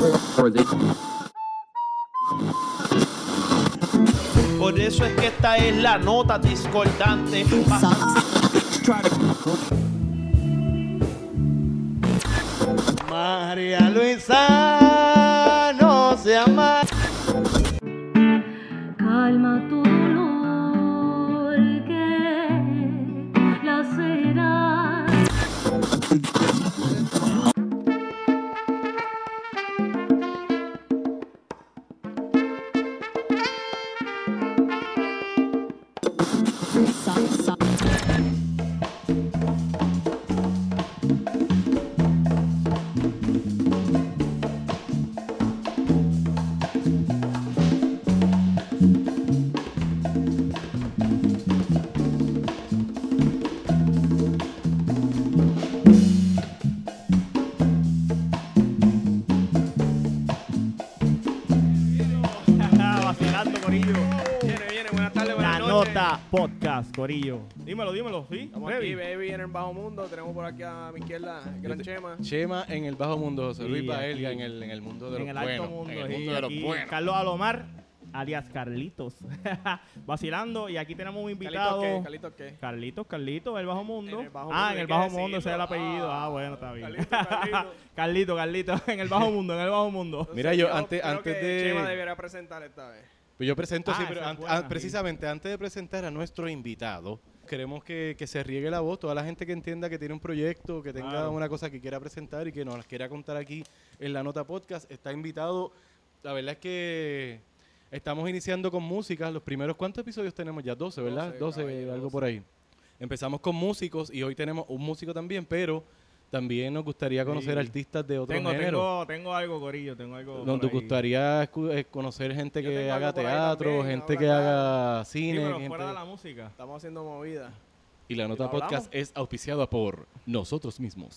Por eso es que esta es la nota discordante. María Luisa no se ama. Calma tu dolor que lacerás. Vacilando, corillo. Viene, buenas tardes, La buenas noches. nota podcast, corillo. Dímelo, ¿sí? Estamos aquí, baby, en el bajo mundo. Tenemos por aquí a mi izquierda, el gran Chema. Chema en el bajo mundo, José Luis Sí, Baelga aquí. en el mundo de En los el alto buenos. mundo. En el sí, mundo de los aquí buenos. Carlos Alomar, alias Carlitos. Vacilando. Y aquí tenemos un invitado. ¿Carlitos qué? Carlitos, el bajo mundo. En el bajo En mundo, el hay bajo que mundo, ese es el decirlo. apellido. Bueno, está bien. Carlito. Carlitos, en el bajo mundo. Mira, yo Creo antes que de... Chema debería presentar esta vez. Pues yo presento, sí, Ah, pero esa es buena, sí. precisamente antes de presentar a nuestro invitado, queremos que se riegue la voz, toda la gente que entienda que tiene un proyecto, que tenga Claro. una cosa que quiera presentar y que nos las quiera contar aquí en la Nota Podcast, está invitado. La verdad es que estamos iniciando con música. Los primeros, ¿cuántos episodios tenemos ya? 12, ¿verdad? 12, caballero, algo 12. por ahí. Empezamos con músicos y hoy tenemos un músico también, pero también nos gustaría conocer Sí. artistas de otro género. Tengo algo, corillo. Tengo algo. Nos por ahí. gustaría conocer gente Yo que tengo haga algo por ahí teatro, también, gente habla que claro. haga Sí, cine. pero gente- fuera de la música. Estamos haciendo movida. Y la Nota ¿Y lo hablamos? Podcast es auspiciada por nosotros mismos.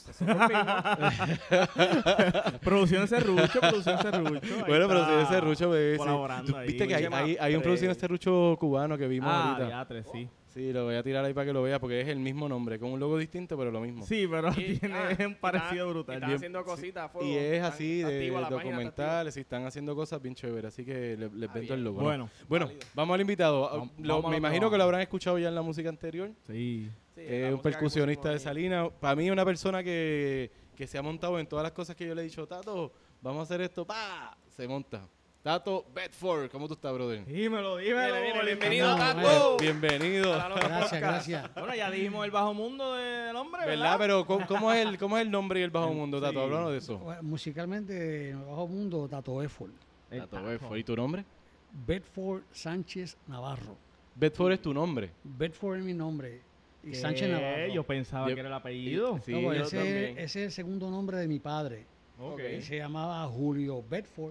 Producción Serrucho. Bueno, pero si ese rucho, colaborando tú ahí. viste que hay un Chema, producción este rucho cubano que vimos ahorita. Diatre, sí. Sí, lo voy a tirar ahí para que lo vea porque es el mismo nombre, con un logo distinto, pero lo mismo. Sí, pero Y- tiene un y parecido están- brutal. Están haciendo cositas a fuego. Y es Están- así está de activa la página, está documentales y están haciendo cosas bien chéveres, así que les vendo el logo. ¿no? Bueno, Bueno, válido. vamos al invitado. Vamos Me a lo imagino que que lo habrán escuchado ya en la música anterior. sí. Sí, Es la un música que percusionista de pusimos ahí. Salinas. Para mí, una persona que se ha montado en todas las cosas que yo le he dicho, Tato, vamos a hacer esto, ¡pa! Se monta. Tato Bedford, ¿cómo tú estás, brother? Dímelo. Bienvenido, No, Tato. Bienvenido. A la Nota Gracias, Podcast. gracias. Bueno, ya dijimos el bajo mundo del hombre, ¿Verdad? ¿verdad? Pero ¿cómo es el nombre y el bajo mundo, Tato? Sí. Háblanos de eso. Bueno, musicalmente, en el bajo mundo, Tato Bedford. El Tato Tato. Bedford. ¿Y tu nombre? Bedford Sánchez Navarro. Bedford es tu nombre. Bedford es mi nombre. Y ¿Qué? Sánchez Navarro. Yo pensaba Yo- que era el apellido. Sí, No, pues yo ese, también. ese es el segundo nombre de mi padre. Ok. Él se llamaba Julio Bedford.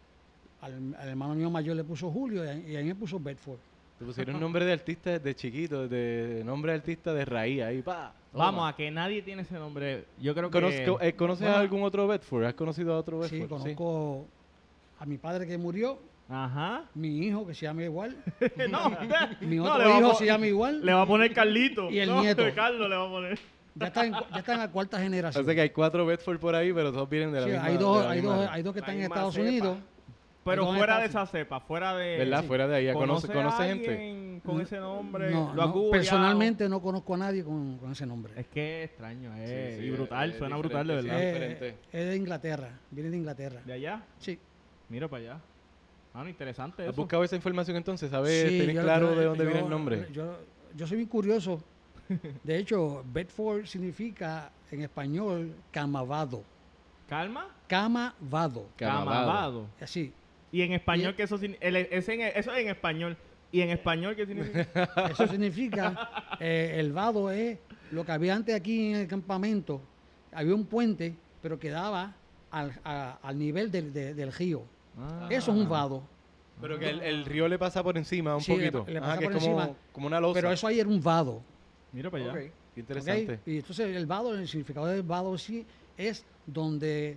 Al hermano mío mayor le puso Julio y a mí me puso Bedford. Te pusieron nombre de artista desde chiquito, de nombre de artista de raíz, ahí, pa. Vamos, a que nadie tiene ese nombre. Yo creo que... ¿Conoces a algún otro Bedford? ¿Has conocido a otro Bedford? Sí, conozco a mi padre que murió, Ajá. mi hijo que se llama igual, no, mi no, otro le va a hijo po- se llama igual. Le va a poner Carlito. Y el No, nieto. Carlos le va a poner. Ya está en la cuarta generación. Así que hay 4 Bedford por ahí, pero todos vienen de la Sí, misma. hay de dos, la hay misma dos, área. hay dos que La están en misma Estados cepa. Unidos. Pero ¿Dónde fuera está? de esa cepa, fuera de... ¿Verdad? sí. Fuera de ahí. ¿Conoce a gente? alguien con ese nombre? No, ¿Lo has no, googleado? personalmente no conozco a nadie con ese nombre. Es que es extraño, Sí, y brutal, es suena diferente, brutal de sí. verdad. diferente. Es de Inglaterra, viene de Inglaterra. ¿De allá? Sí. Mira para allá. Ah, no, interesante ¿Has eso. buscado esa información entonces? ¿Sabes? Sí, ¿Tienes yo- claro yo- de dónde yo- viene el nombre? Yo soy bien curioso. De hecho, Bedford significa en español camavado. ¿Calma? Camavado. Camavado. Así. Y en español, Y- que eso, eso es en español. ¿Y en español qué significa? Eso significa, el vado es lo que había antes aquí en el campamento. Había un puente, pero que daba al nivel del río. Ah. Eso es un vado. Pero que el río le pasa por encima un Sí, poquito. le Ajá, pasa que por es como, encima. como una losa. Pero eso ahí era un vado. Mira para allá. Ok. Qué ¿ok? interesante. Y entonces el vado, el significado del vado sí es donde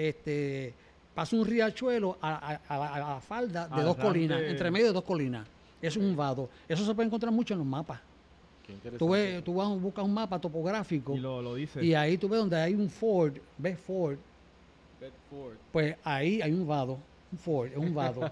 pasa un riachuelo a la falda de Al dos colinas, rante. entre medio de dos colinas. Eso es un vado. Eso se puede encontrar mucho en los mapas. Qué interesante. Tú buscas un mapa topográfico Y lo dice. y ahí tú ves donde hay un Ford, ves Ford, Bedford. Pues ahí hay un vado, un Ford, es un vado.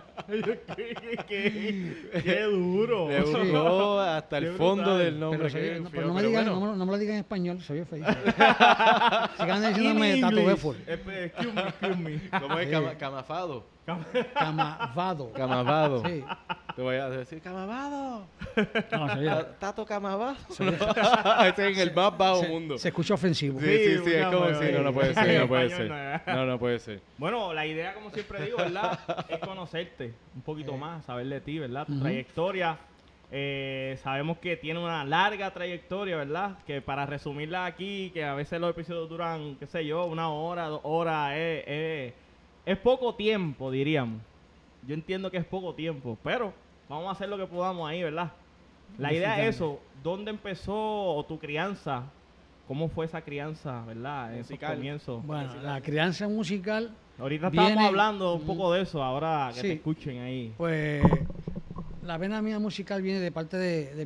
¡Qué duro! Le buscó hasta el Qué fondo brutal. del nombre. Pero, qué no, feo, pero no me pero digan, bueno. no me lo digan en español, soy feliz. Sigan diciéndome Tato Bedford. Excuse me. ¿Cómo es? Sí. Camafado. Camavado. Camavado. Sí. Te voy a decir, Camavado. No, Tato Camavado. Ese es en el más bajo mundo. se escucha ofensivo. Sí, sí, sí, es una como hueva si ahí. no puede ser, no puede Español ser. no es. No puede ser. Bueno, la idea, como siempre digo, ¿verdad? Es conocerte un poquito más, saber de ti, ¿verdad? Tu Ujú. trayectoria. Sabemos que tiene una larga trayectoria, ¿verdad? Que para resumirla aquí, que a veces los episodios duran, qué sé yo, 1 hora, 2 horas, es poco tiempo, diríamos. Yo entiendo que es poco tiempo, pero vamos a hacer lo que podamos ahí, ¿verdad? La idea es eso, ¿dónde empezó tu crianza? ¿Cómo fue esa crianza, verdad? En esos Musical. comienzos. Bueno, la crianza musical, Ahorita viene- estábamos hablando un poco de eso, ahora que Sí. te escuchen ahí. pues la vena mía musical viene de parte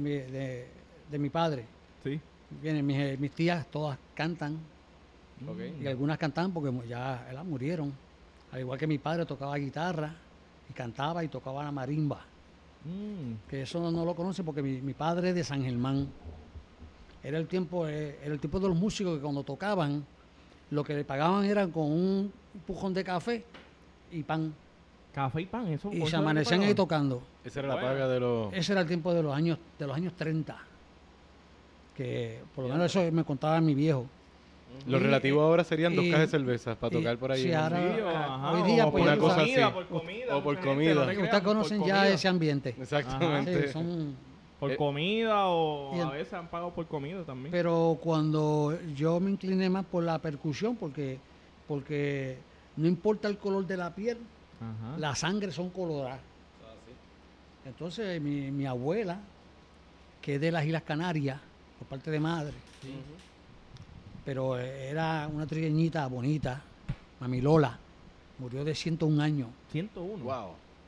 de mi padre. Sí. Vienen mis tías, todas cantan. Ok. Y algunas cantaban porque ya elas murieron. Al igual que mi padre tocaba guitarra y cantaba y tocaba la marimba. Mm. Que eso no lo conoce porque mi padre es de San Germán. Era el tiempo de los músicos que cuando tocaban, lo que le pagaban eran con un pujón de café y pan. Café y pan, eso. Y eso se es lo que amanecían ahí pagaban. tocando. Esa era la paga de los... Ese era el tiempo de los años 30. Que por lo menos eso me contaba mi viejo. Lo Y- relativo ahora serían 2 y- cajas de cervezas para y- tocar por ahí. sí, en- ahora- Sí, ajá, hoy día, o pues, por una cosa comida, así. por comida. O por mucha gente, comida. no te Ustedes creas, conocen por ya comida. ese ambiente. Exactamente. Sí, son Por Eh, comida o y en- a veces han pagado por comida también. Pero cuando yo me incliné más por la percusión, porque no importa el color de la piel, Ajá. la sangre son coloradas. Entonces mi abuela, que es de las Islas Canarias, por parte de madre, pero era una trigueñita bonita, Mami Lola, murió de 101 años. 101. Wow.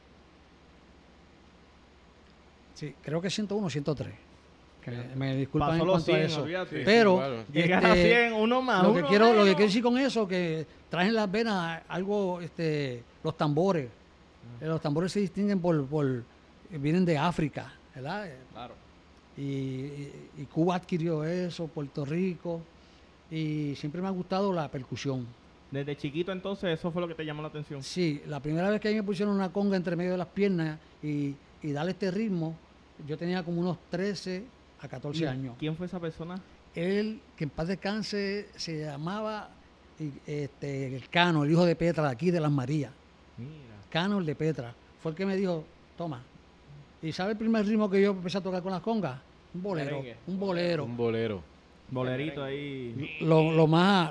Sí, creo que 101 o 103. Que me disculpan Pasó en los cuanto a 100, eso. olvídate. Pero claro. Llegar a 100, uno más. lo que uno quiero menos. decir con eso, que traen en las venas algo, los tambores. Los tambores se distinguen vienen de África, ¿verdad? Claro. Y Cuba adquirió eso, Puerto Rico, y siempre me ha gustado la percusión. Desde chiquito entonces eso fue lo que te llamó la atención. Sí, la primera vez que a mí me pusieron una conga entre medio de las piernas y darle este ritmo, yo tenía como unos 13 a 14 años. ¿Quién fue esa persona? Él, que en paz descanse, se llamaba el Cano, el hijo de Petra, de aquí de Las Marías. Mira. Cano, el de Petra. Fue el que me dijo, toma. ¿Y sabe el primer ritmo que yo empecé a tocar con las congas? Un bolero. Merengue. Un bolero. Un bolero. Bolerito ahí. Lo más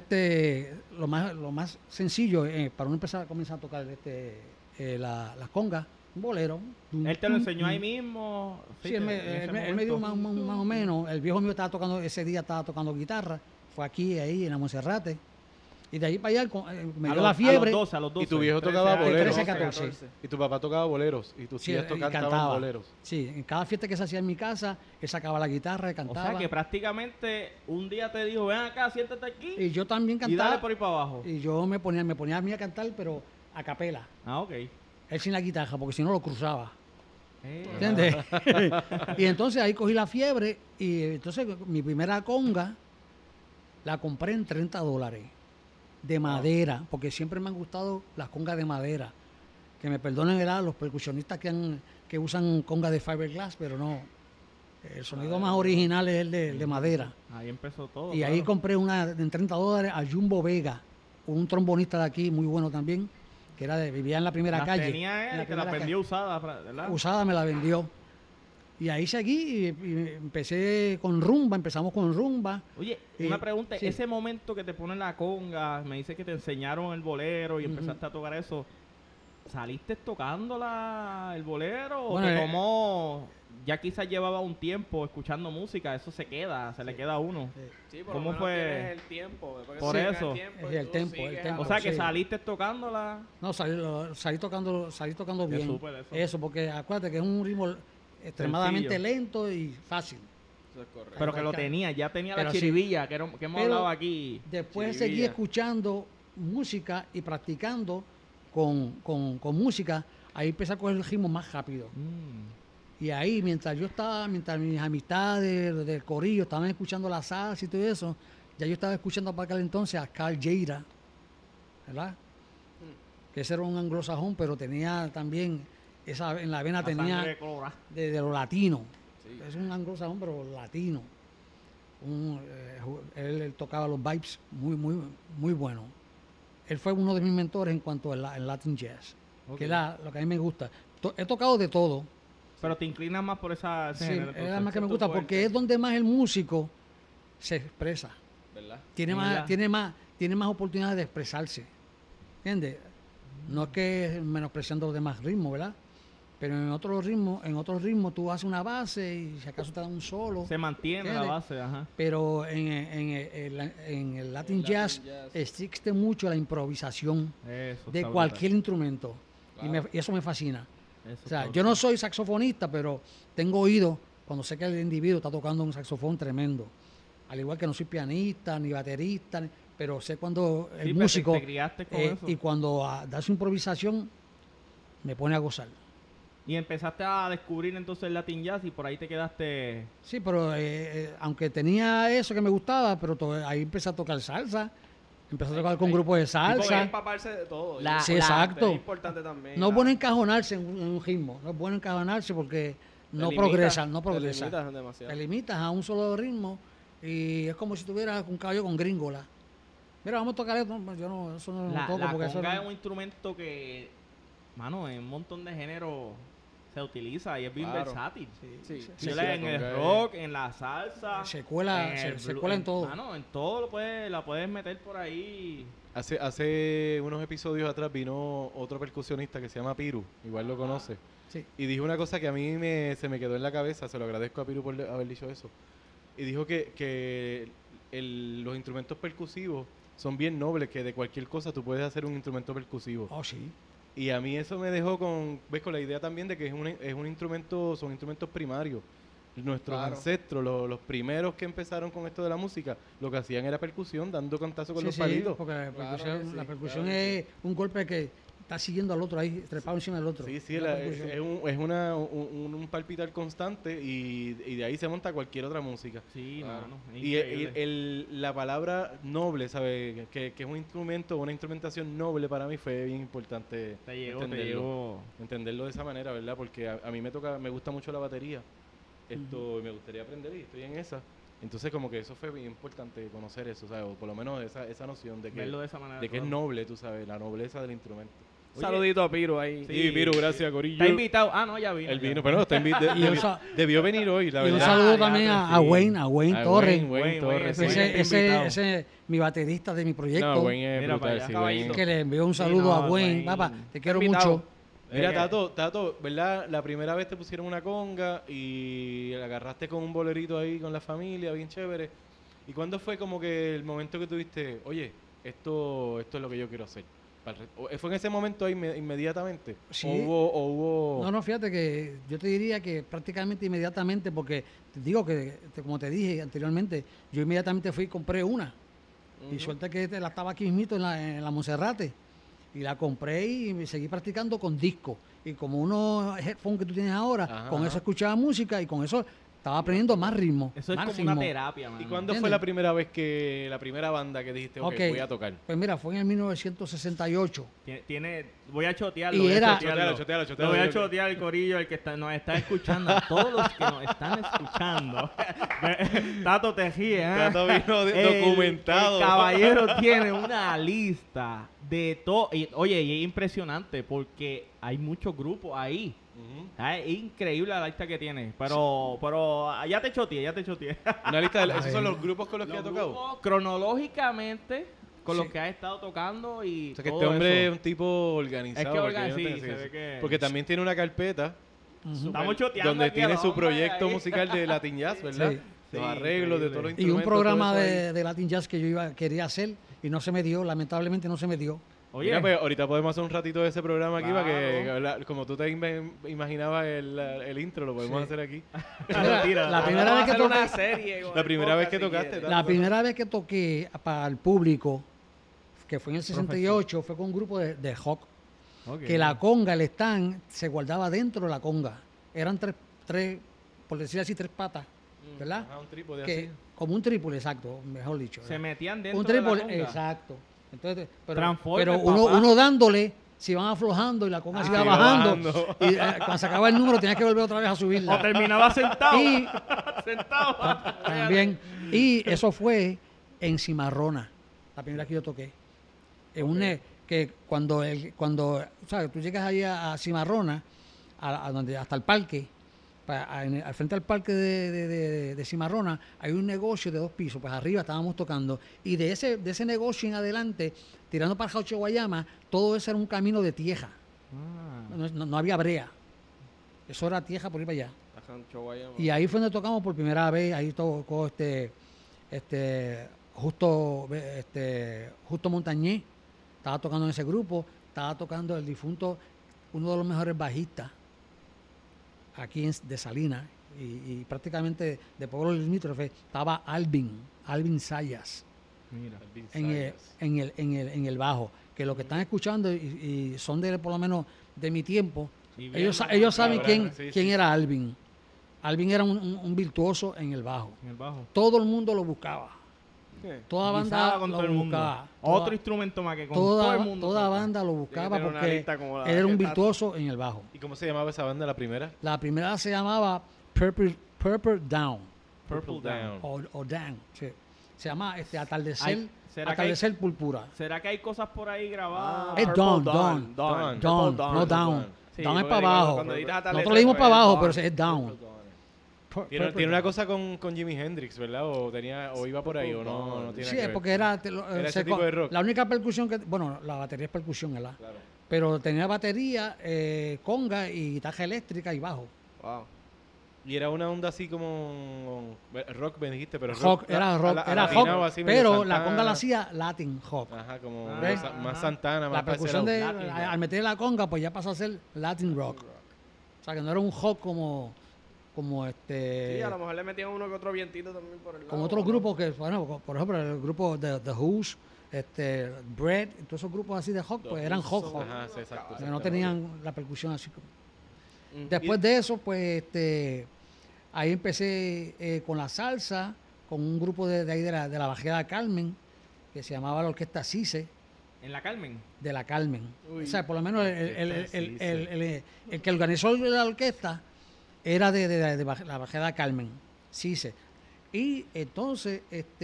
sencillo para uno empezar a comenzar a tocar las congas, un bolero. Él te lo enseñó ahí mismo. Sí, él me dio más o menos. El viejo mío estaba tocando, ese día estaba tocando guitarra. Fue aquí, ahí, en la Monserrate. Y de ahí para allá me dio la fiebre. A los 12. Y tu viejo 13 tocaba años. boleros. 13, 14. Y tu papá tocaba boleros. Y tus Sí, tías y cantaban cantaba. boleros. Sí, en cada fiesta que se hacía en mi casa, él sacaba la guitarra y O cantaba. sea que prácticamente un día te dijo, ven acá, siéntate aquí Y yo también y dale cantaba. por ahí para abajo. Y yo me ponía a mí a cantar, pero a capela. Ah, ok. Él sin la guitarra, porque si no lo cruzaba. Eh, ¿Entiendes? Y entonces ahí cogí la fiebre y entonces mi primera conga la compré en $30 de madera, porque siempre me han gustado las congas de madera. Que me perdonen los percusionistas que usan congas de fiberglass, pero no. El sonido más original es el de madera. Ahí empezó todo. Y ahí claro. compré una en $30 a Jumbo Vega, un trombonista de aquí muy bueno también, que vivía en la primera Las calle. tenía en él, la que la primera vendió usada, ¿verdad? usada me la vendió. Y ahí seguí y empecé con rumba, empezamos con rumba. Oye, Y- una pregunta. sí. Ese momento que te ponen la conga, me dice que te enseñaron el bolero y Ujú. empezaste a tocar eso. ¿Saliste tocando el bolero o Bueno, te tomó... Ya quizás llevaba un tiempo escuchando música, eso se queda, se le queda a uno. Sí, por ¿Cómo lo menos fue? tienes el tiempo. Después que Por se tenga eso. el tiempo, Sí, el tú tempo, sigues el a tempo. O lo sea que- que sí. saliste tocándola. No, salí tocando Qué bien. súper eso. Porque acuérdate que es un ritmo extremadamente Sencillo. lento y fácil. Eso es correcto. Pero que lo Marca. tenía, ya tenía Pero la sí. chiribilla que hemos Pero hablado aquí. Después Chiribilla. seguí escuchando música y practicando con música, ahí empecé a coger el ritmo más rápido. Y ahí, mientras mis amistades del corillo estaban escuchando la salsa y todo eso, ya yo estaba escuchando para aquel entonces a Carl Lleida, ¿verdad? Que ese era un anglosajón, pero tenía también, en la vena tenía sangre colorada. de lo latino. Es un anglosajón, pero latino. Él tocaba los vibes muy bueno. Él fue uno de mis mentores en cuanto al Latin Jazz, que era lo que a mí me gusta. He tocado de todo. Pero te inclinas más por ese Sí, género. es entonces. más que me gusta porque es donde más el músico se expresa. ¿Verdad? Tiene más oportunidades de expresarse. ¿Entiendes? No es que menospreciando los demás ritmos, ¿verdad? Pero en otros ritmos tú haces una base y si acaso te dan un solo. Se mantiene la ¿entiendes? base, ajá. Pero en el Latin Jazz existe mucho la improvisación Eso de está cualquier instrumento. Y eso me fascina. brutal. Eso O sea, está yo no soy saxofonista, pero tengo oído cuando sé que el individuo está tocando un saxofón tremendo. Al igual que no soy pianista, ni baterista, pero sé cuando Sí, el pero músico te criaste con eso. y cuando da su improvisación me pone a gozar. Y empezaste a descubrir entonces el Latin Jazz y por ahí te quedaste... Sí, pero aunque tenía eso que me gustaba, pero ahí empecé a tocar salsa, empecé a tocar con grupos de Sí, porque es salsa. empaparse de todo. Sí, exacto. Es importante también. No es bueno encajonarse en un ritmo, no es bueno encajonarse porque no progresa. Te limitas demasiado. Te limitas a un solo ritmo y es como si tuvieras un caballo con gringola. Mira, vamos a tocar esto. Yo no, eso no lo La toco porque eso conga no- es un instrumento que, mano, en un montón de géneros se utiliza y es bien Claro. versátil. Sí. Sí, en la el conga es- rock, en la salsa. se cuela, el se blu- cuela en todo. Mano, en todo la puedes meter por ahí. Hace unos episodios atrás vino otro percusionista que se llama Piru, igual lo conoce. Sí. Y dijo una cosa que a mí se me quedó en la cabeza, se lo agradezco a Piru por haber dicho eso. Y dijo que los instrumentos percusivos son bien nobles, que de cualquier cosa tú puedes hacer un instrumento percusivo. Oh, sí. Y a mí eso me dejó con la idea también de que es un instrumento, son instrumentos primarios. Nuestros Claro. ancestros, los primeros que empezaron con esto de la música, lo que hacían era percusión, dando cantazo con Sí, los sí, palitos. porque la sí, percusión claro que es un golpe que está siguiendo al otro ahí, trepado encima del otro. Sí, sí, La percusión. es un palpitar constante y de ahí se monta cualquier otra música. Sí, Claro. mano. es Y increíble. la palabra noble, ¿sabes? Que es un instrumento, una instrumentación noble para mí fue bien importante Te llegó, te entenderlo. llegó. Entenderlo de esa manera, ¿verdad? Porque a mí me gusta mucho la batería. Y me gustaría aprender y estoy en esa. Entonces como que eso fue bien importante conocer eso, ¿sabes? O por lo menos esa noción de que, Verlo de esa manera. es claro. noble, tú sabes, la nobleza del instrumento. Un saludito a Piro ahí. Sí, Piru, gracias, Corillo. Está invitado. Ah, no, ya vino. Él ya. vino, pero no, debió venir hoy, la Y un verdad. saludo ya, también pero a sí. Wayne A Torres. Wayne Torres. Wayne, sí. Ese es mi baterista de mi proyecto. No, Wayne es Mira para brutal, allá. sí, Caballito. Wayne. Que le envío un Sí, saludo no, a Wayne. Wayne. Papá, te quiero Invitado. mucho. Mira, Eh, Tato, ¿verdad? La primera vez te pusieron una conga y la agarraste con un bolerito ahí con la familia, bien chévere. ¿Y cuándo fue como que el momento que tuviste, oye, esto es lo que yo quiero hacer? ¿Fue en ese momento ahí inmediatamente? Sí. ¿O hubo...? No, fíjate que yo te diría que prácticamente inmediatamente, porque te digo que, como te dije anteriormente, yo inmediatamente fui y compré una. Y suerte que la estaba aquí mismito en la Monserrate. Y la compré y me seguí practicando con disco. Y como unos headphones que tú tienes ahora, Ajá, con ajá. eso escuchaba música y con eso estaba aprendiendo más ritmo. Eso es más como ritmo. una terapia, mano. ¿Y cuándo fue ¿Entiendes? la primera vez la primera banda que dijiste, ok, Ok. voy a tocar? Pues mira, fue en el 1968. Voy a chotearlo. Y voy a era- chotearlo. Chotealo. Lo voy a chotear el corillo, el que nos está escuchando, a todos los que nos están escuchando. Tato te ríe, ¿eh? Tato vino documentado. El caballero tiene una lista de todo. Oye, y es impresionante porque hay muchos grupos ahí. Es increíble la lista que tiene. Pero ya te choteé. Una lista esos son los grupos con los que ha Los tocado. grupos, cronológicamente, con Sí. los que ha estado tocando y O sea que todo este hombre es eso. un tipo organizado. Es que porque yo no sí, tengo se eso. ve que- Porque también tiene una carpeta Estamos choteando donde aquí tiene al su hombre proyecto ahí. musical de Latin Jazz, ¿verdad? Sí. Los Sí, arreglos de increíble. todos los Y instrumentos. un programa todo eso ahí. de Latin Jazz que yo quería hacer y no se me dio, lamentablemente no se me dio. Oye, Mira, pues ahorita podemos hacer un ratito de ese programa aquí para Claro. que, como tú te imaginabas el intro, lo podemos Sí. hacer aquí. Mira, la primera Vamos vez a que hacer una toqué, serie con La el primera vez podcast, que si tocaste, quieres. tal. la primera vez que toqué para el público, que fue en el 68, fue con un grupo de rock. Ok. Que la conga, el stand, se guardaba dentro de la conga. Eran tres, por decir así, tres patas, ¿verdad? Ajá, un trípode Que, así. como un trípode, exacto, mejor dicho. Se ¿verdad? metían dentro Un de la trípode, conga. exacto. Entonces, Transforme, pero papá. uno dándole, se iban aflojando y la conga se iba se iba bajando. bajando. Y cuando se acababa el número, tenías que volver otra vez a O subirla. terminaba sentado. Y Sentado. también. Y eso fue en Cimarrona, la primera que yo toqué. En que cuando o sea, tú llegas ahí a Cimarrona, a donde hasta el parque, al frente al parque de Cimarrona, hay un negocio de 2 pisos, pues arriba estábamos tocando. Y de ese negocio en adelante, tirando para Jauche Guayama, todo eso era un camino de tierra. No había brea. Eso era tierra por ir para allá. Y ahí fue donde tocamos por primera vez. Ahí tocó Justo Montañés. Estaba tocando en ese grupo. Estaba tocando el difunto, uno de los mejores bajistas aquí de Salinas. Y prácticamente de pueblo limítrofe. Estaba Alvin Sayas Mira. en el bajo. Que lo que están escuchando y son por lo menos de mi tiempo. Sí, Ellos bien, saben cabrón, quién sí. era Alvin. Alvin era un virtuoso en el bajo. En el bajo. Todo el mundo lo buscaba. Toda Guisaba banda con lo todo el mundo. buscaba. Otro instrumento más que con todo el mundo. Toda tocaba. banda lo buscaba tener una porque lista como la él era un que virtuoso en el bajo. ¿Y cómo se llamaba esa banda, la primera? La primera se llamaba Purple Down Purple Down. o Down. Sí. Se llama Atardecer, ¿será que Atardecer Púrpura. ¿Será que hay cosas por ahí grabadas? Es Dawn. Dawn. Down, Purple no Down. Sí, Down es porque para abajo. cuando dices atardecer, Nosotros le dimos pues, para abajo, Dawn. pero es Down. Tiene Purple una Down. cosa con Jimi Hendrix, ¿verdad? O iba por ahí, o no tiene Sí, que es ver. porque era ese tipo de rock. la única percusión bueno, la batería es percusión, ¿verdad? Claro. Pero tenía batería, conga y guitarra eléctrica y bajo. Wow. Y era una onda así como rock, me dijiste, pero Rock, era rock, era latinado, rock, así medio pero la Santana. conga la hacía Latin rock. Ajá, como ¿Ves? más Santana, más La percusión de, Latin rock. al meter la conga, pues ya pasó a ser Latin rock. O sea, que no era un rock como Sí, a lo mejor le metían uno que otro vientito también por el lado. como otros ¿no? grupos que, bueno, por ejemplo, el grupo de The Who's, Bread, todos esos grupos así de rock, pues eran rock. Ajá, sí, exacto. O sea, no tenían la percusión así como. Ujú. Después de eso, pues ahí empecé con la salsa, con un grupo de ahí de la Bajada Carmen, que se llamaba la Orquesta Cise, En la Carmen. de la Carmen. Uy. O sea, por lo menos Orquesta Cise. el que organizó la orquesta era de la Bajada Carmen, Cise. Y entonces,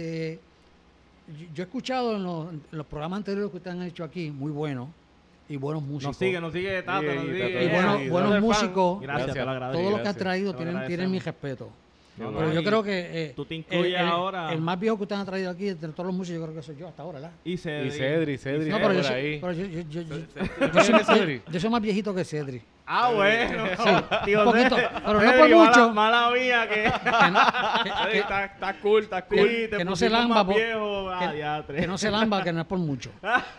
yo he escuchado en los programas anteriores que ustedes han hecho aquí, muy buenos, y buenos músicos. Nos sigue Tato, Sí, nos Tato. sigue. Y buenos Fan. músicos. Gracias, te lo agradezco. Todos los que han gracias. traído Lo tienen mi agradecemos. respeto. Qué Pero bueno. yo creo que Tú te incluyes ahora. el más viejo que ustedes han traído aquí, entre todos los músicos, yo creo que soy yo hasta ahora, ¿verdad? Y Y Cedric No, pero yo por soy, ahí. pero yo ¿Quién soy es Cedric? yo soy más viejito que Cedric. Ah, bueno. un poquito, pero no por Cedric, mucho. Mala mía que... Sí, está cool, está cool. Sí, te que no se pusimos lamba, más po- viejo. Ah, que, diatre. que no se lamba, que no es por mucho.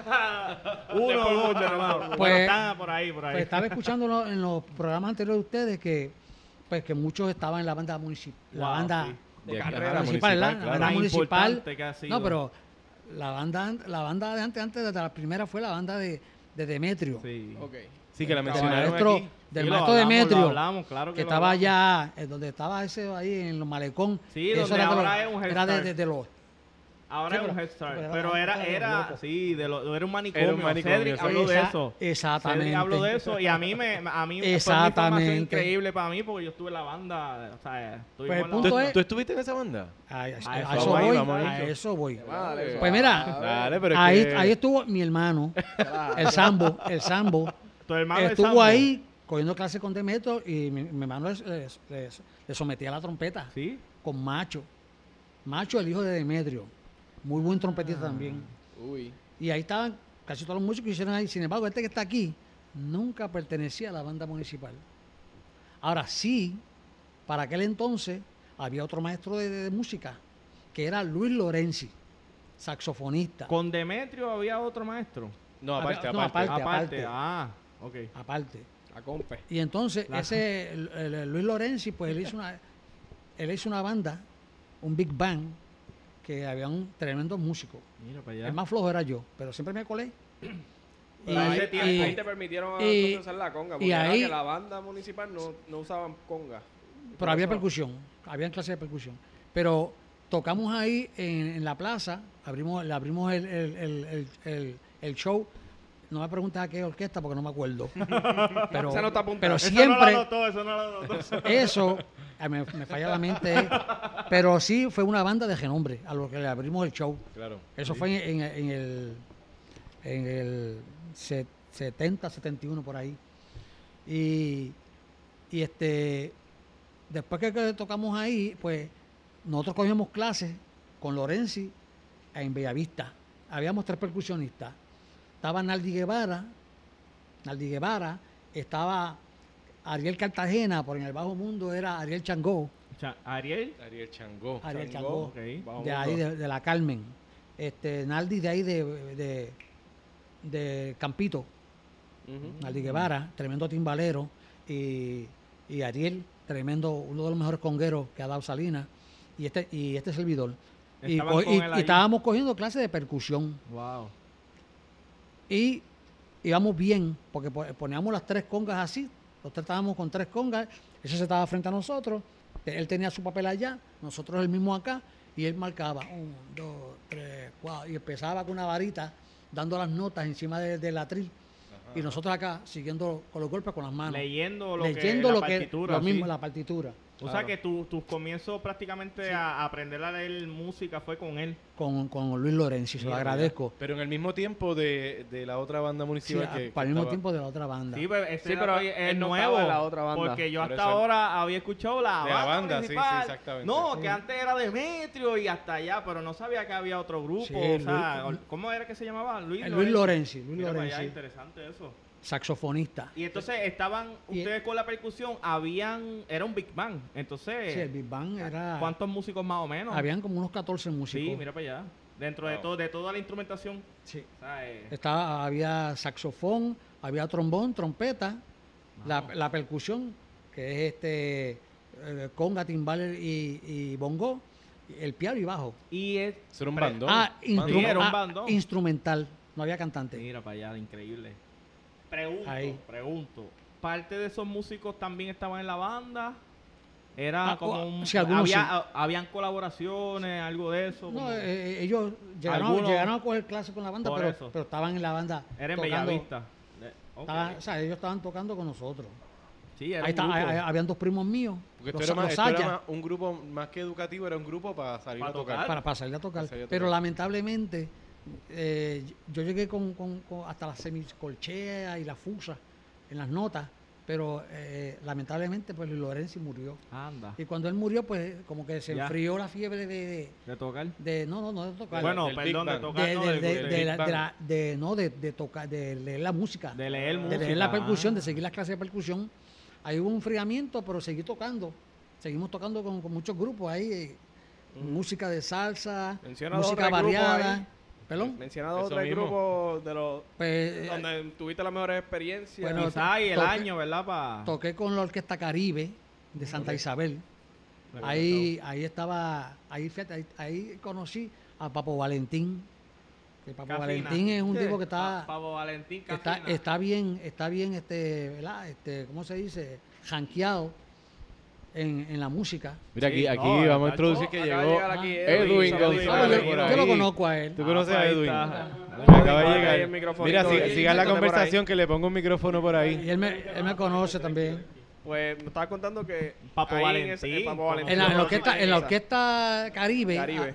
Uno o dos, hermano. Pues- Bueno, está por ahí. Pues estaba escuchando en los programas anteriores de ustedes que muchos estaban en la banda municipal. La Wow, banda sí. De carrera, carrera municipal, ¿verdad? claro. La banda Tan municipal. importante que ha sido. No, pero la banda de antes de la primera fue la banda de Demetrio. Sí. Ok. Sí, que la Del mencionaron maestro, aquí. del Sí, lo maestro hablamos, Demetrio. lo hablamos, claro que lo estaba hablamos. allá, donde estaba ese ahí en los malecón. Sí, Eso donde era de ahora los- es un Head era Start. de los. Ahora Sí, es un pero- Head Start. pero Pero era era loco. sí, era un manicomio. Era un manicomio, Cedric sí. habló de eso. Exactamente. Cedric habló de eso y a mí fue una información Exactamente. increíble para mí porque yo estuve en la banda, o sea, estuvimos Pues el en la punto ¿Tú, es- tú estuviste en esa banda? A eso eso vamos voy. ahí, vamos A ahí. eso voy. Vale, Pues mira, Dale, pero es ahí, que- ahí estuvo mi hermano, el Sambo. Tu hermano es Estuvo Sambo. ahí cogiendo clases con Demetrio y mi hermano le sometía a la trompeta Sí. con Macho. Macho, el hijo de Demetrio. Muy buen trompetista también. Uy. Y ahí estaban casi todos los músicos que hicieron ahí. Sin embargo, este que está aquí nunca pertenecía a la banda municipal. Ahora sí, para aquel entonces había otro maestro de música que era Luis Lorenzi, saxofonista. Con Demetrio había otro maestro. No, aparte, No, aparte. aparte. Ah, ok. Aparte. A compe. Y entonces La- el Luis Lorenzi, pues él hizo una banda, un big band, que habían tremendos músicos. Mira para allá. El más flojo era yo, pero siempre me colé. Pero ahí te permitieron entonces usar la conga, porque era ahí- que la banda municipal no usaban conga. Pero había percusión, había clases de percusión. Pero tocamos ahí en la plaza, le abrimos el show. No me preguntes a qué orquesta porque no me acuerdo. Pero, Esa no está apuntada. pero Eso siempre, Eso no lo notó. eso, me falla la mente, pero sí fue una banda de renombre a lo que le abrimos el show. Claro. Eso fue en el 70, 71 por ahí. Y después que tocamos ahí, pues nosotros cogíamos clases con Lorenzi en Bellavista. Habíamos 3 percusionistas. Estaba Naldi Guevara, estaba Ariel Cartagena, por en el Bajo Mundo era Ariel Changó, Ariel. Ariel Changó. Ariel Changó, Changó, Ok. Bajo de ahí Mundo. de la Carmen. Naldi de ahí de Campito. Ujú. Naldi Guevara, tremendo timbalero, y Ariel, tremendo, uno de los mejores congueros que ha dado Salinas, y este servidor. Y, Estaban co- con y- él y ahí. estábamos cogiendo clases de percusión. Wow. Y íbamos bien, porque poníamos las 3 congas así, los 3 estábamos con 3 congas, ese se estaba frente a nosotros, él tenía su papel allá, nosotros el mismo acá, y él marcaba 1, 2, 3, 4, y empezaba con una varita dando las notas encima del atril. Y nosotros acá siguiendo con los golpes con las manos. Leyendo lo Leyendo que lo la que partitura, lo mismo, sí. la partitura. O sea que tus comienzos prácticamente a aprender a leer música fue con él. Con Luis Lorenzi, se lo Mira, agradezco. Pero en el mismo tiempo de la otra banda Sí, municipal para el mismo estaba- tiempo de la otra banda. Sí, pero este Sí, pero es él no nuevo. estaba en la otra banda. Porque yo Por hasta eso él- ahora había escuchado la De la banda, sí, principal. sí, exactamente. No, que antes era Demetrio y hasta allá, pero no sabía que había otro grupo. Sí, o sea, ¿cómo era que se llamaba? Luis Luis Mira para allá, Lorenzi, interesante eso. saxofonista. Y entonces estaban Y- ustedes con la percusión, era un Big Bang. Entonces, Sí, el Big Bang era... ¿cuántos músicos más o menos? Habían como unos 14 músicos. Sí, mira para allá. Dentro de toda la instrumentación. Sí. O sea, Había saxofón, había trombón, trompeta, la percusión, que es conga, timbal y bongo, el piano y bajo. y es Eso era un bandón. Sí, era un bandón. Instrumental, no había cantante. Mira para allá, increíble. Ahí. Pregunto. ¿Parte de esos músicos también estaban en la banda? Era como un... sí, algunos ¿Habían colaboraciones, algo de eso? No, como- ellos Algunos- llegaron a coger clases con la banda, Por eso. pero estaban en la banda. Era en tocando. Bellavista. Ok. O sea, ellos estaban tocando con nosotros. Sí, era Ahí un grupo. habían 2 primos míos, Porque los, esto era, los esto era Saya, más un grupo más que educativo, era un grupo para salir Para a tocar. tocar. para salir a tocar. Para salir a Pero tocar. lamentablemente, yo llegué con hasta las semicolcheas y la fusa en las notas, pero lamentablemente pues Luis Lorenzi murió. Anda, Y cuando él murió, pues como que se Ya. enfrió la fiebre de de tocar. no de tocar. Bueno, del perdón, Big de Bang. tocar, de, no, de, del- de- del- de la- Big de la- de- no, de tocar, de leer la música. de leer De música. leer la percusión, Ah. de seguir las clases de percusión. Ahí hubo un enfriamiento, pero seguí tocando. Seguimos tocando con muchos grupos ahí. Música de salsa, Menciona dos o música tres grupos variada. ahí. ¿Perdón? Menciona 2 o Eso 3 mismo. grupos de los Pues, donde tuviste las mejores experiencias. Bueno, Quizá y el toqué- año, ¿verdad? toqué con la Orquesta Caribe de Santa Isabel. Ahí estaba, fíjate, ahí conocí a Papo Valentín. Que Papo Cafina. Valentín es un ¿Qué? tipo que Pavo Valentín, está Cafina. está bien, ¿verdad? ¿Cómo se dice? Janqueado en la música. Mira, Sí, aquí no, vamos a está- introducir que acaba de llegó llegar aquí Edwin Saludito, González Edwin. por Yo lo ahí. conozco a él. ¿Tú conoces pues a ahí Edwin? está. Acaba de Ahí llegar. el microfonito Mira, y- sigan la métete por ahí. conversación que le pongo un micrófono por ahí. Y él me conoce también. Pues me estabas contando que Papo ahí Valentín. Papo Valentín. En la lo orquesta, conociste en la esa. orquesta Caribe, Caribe.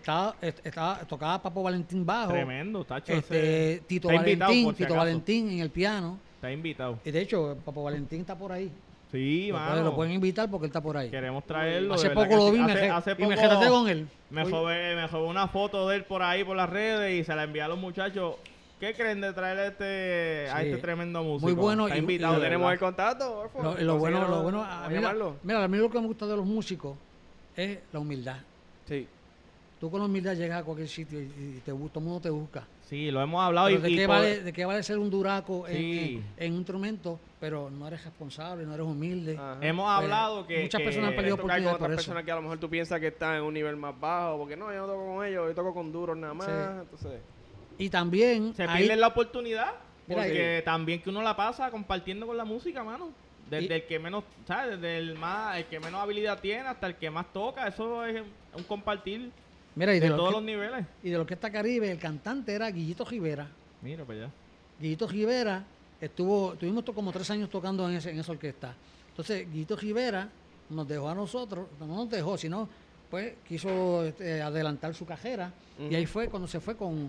tocaba Papo Valentín bajo. Tremendo, tacho. Tito Está invitado, Valentín, por si Tito acaso. Valentín en el piano. Está invitado. Y de hecho, Papo Valentín está por ahí. Sí, mano. Lo pueden invitar porque él está por ahí. Queremos traerlo. Hace de verdad poco que lo sí. vi y Hace me poco jeteé con él. Me robé una foto de él por ahí por las redes y se la envié a los muchachos. ¿Qué creen de traer a Sí. este tremendo músico? Muy bueno Está y- invitado. y- de Tenemos verdad. el contacto, Orfo. Lo bueno, Vamos a llamarlo. mira, a mí lo que me gusta de los músicos es la humildad. Sí. tú con la humildad llegas a cualquier sitio y todo el mundo te busca. Sí, lo hemos hablado. Pero y ¿de qué vale ser un duraco Sí. en un instrumento, pero no eres responsable, no eres humilde? Ajá. hemos Pues, hablado que... muchas que- personas han perdido Tocar con oportunidades otras por eso. personas que a lo mejor tú piensas que están en un nivel más bajo, porque no, yo no toco con ellos, yo toco con duros nada más, Sí. entonces... Y también se ahí- pierde la oportunidad. Mira, Porque también que uno la pasa compartiendo con la música, mano. Desde Y- el que menos, ¿sabes? Desde el que menos habilidad tiene hasta el que más toca. Eso es un compartir mira, y de de, todos lo los niveles. y de la Orquesta Caribe, el cantante era Guillito Rivera. Mira para allá. Guillito Rivera tuvimos como 3 años tocando en esa orquesta. Entonces, Guillito Rivera nos dejó a nosotros, no nos dejó, sino pues quiso adelantar su carrera. Y ahí fue cuando se fue con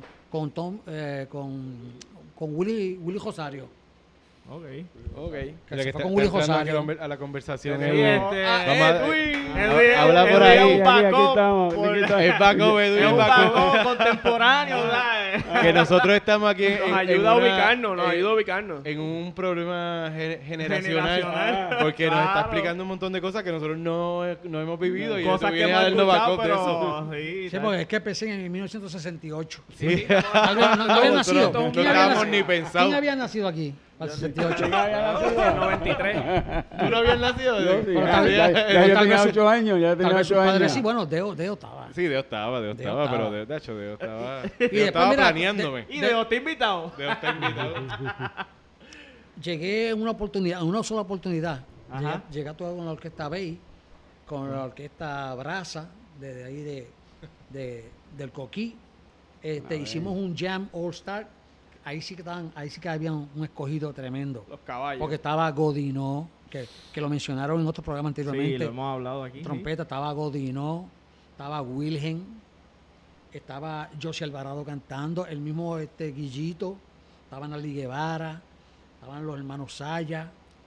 Willy Rosario. Ok. Ok. Que Mira se que fue con Willy está entrando Rosario. aquí a la conversación. Sí, Edwin. este- Edwin, habla por ahí. Es un Aquí backup estamos, por- aquí estamos. Es backup, Es Edwin, un backup. backup contemporáneo, ¿sabes? Que nosotros estamos aquí Nos ayuda a ubicarnos, nos en- ayuda a ubicarnos. en un problema generacional, Generacional. porque nos está Claro. explicando un montón de cosas que nosotros no hemos vivido y Cosas eso que viene hemos a darnos escuchado, backup de eso. pero... Sí, Sí, porque es que empecé en 1968. Sí. No había Nosotros nacido. no ¿Quién había estábamos nacido? ni pensados. ¿Quién había nacido aquí? Al 68. 93. ¿Tú no habías nacido? Yo sí, Pero ya, tal vez- ya pero yo tal tenía vez- 8 años, ya Tal tenía vez sus 8 padres años. sí, bueno, Deo estaba. Sí, Dios estaba, Deo pero estaba. de hecho, Dios estaba, Y Dios después, estaba mira, planeándome. Y de te invitado. Dios está invitado. Llegué en una sola oportunidad. Ajá. Llegué a tocar con la orquesta Bay, con la orquesta Brasa, de ahí del Coquí. Hicimos un jam all star. Ahí sí que había un escogido tremendo. Los caballos. Porque estaba Godinó, que lo mencionaron en otro programa Sí, anteriormente. lo hemos hablado aquí. Trompeta, estaba Godinó, estaba Wilhelm, estaba José Alvarado cantando, el mismo Guillito, estaban Ali Guevara, estaban los hermanos Saya,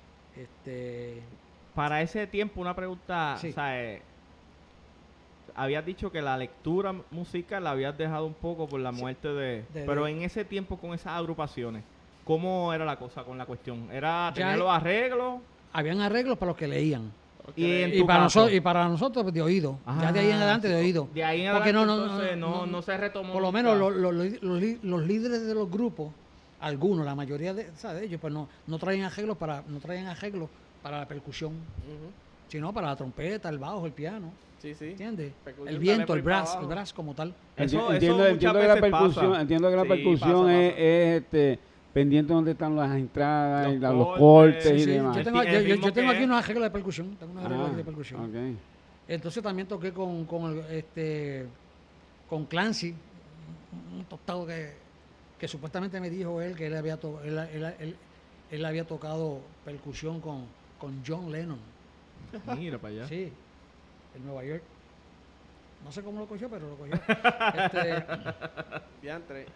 Para ese tiempo, una pregunta, Sí. o sea, habías dicho que la lectura musical la habías dejado un poco por la muerte pero en ese tiempo con esas agrupaciones, ¿cómo era la cosa con la cuestión? ¿Era Ya tener los arreglos? habían arreglos para los que leían. Y en Y tu para, caso, y para nosotros pues, de oído. Ya de ahí en adelante de oído. de ahí en Porque adelante no se retomó. Por lo nunca. menos los líderes de los grupos, algunos, la mayoría de ellos, pues no traen arreglos para la percusión, sino para la trompeta, el bajo, el piano. Sí, sí. ¿Entiendes? Percusión, El viento, dale el por ahí para brass abajo. como tal. Eso Entiendo muchas que la veces percusión, pasa. entiendo que la Sí, percusión pasa, es pendiente donde están las entradas, Los y los cortes, cortes y Sí, demás. yo tengo, El yo ritmo tengo que aquí es. unos arreglos de percusión. Tengo unos arreglos aquí de percusión. ok. Entonces también toqué con Clancy, un tostado que supuestamente me dijo él que él había tocado percusión con John Lennon. Mira para allá. Sí, en Nueva York. No sé cómo lo cogió, pero lo cogió. Diantre.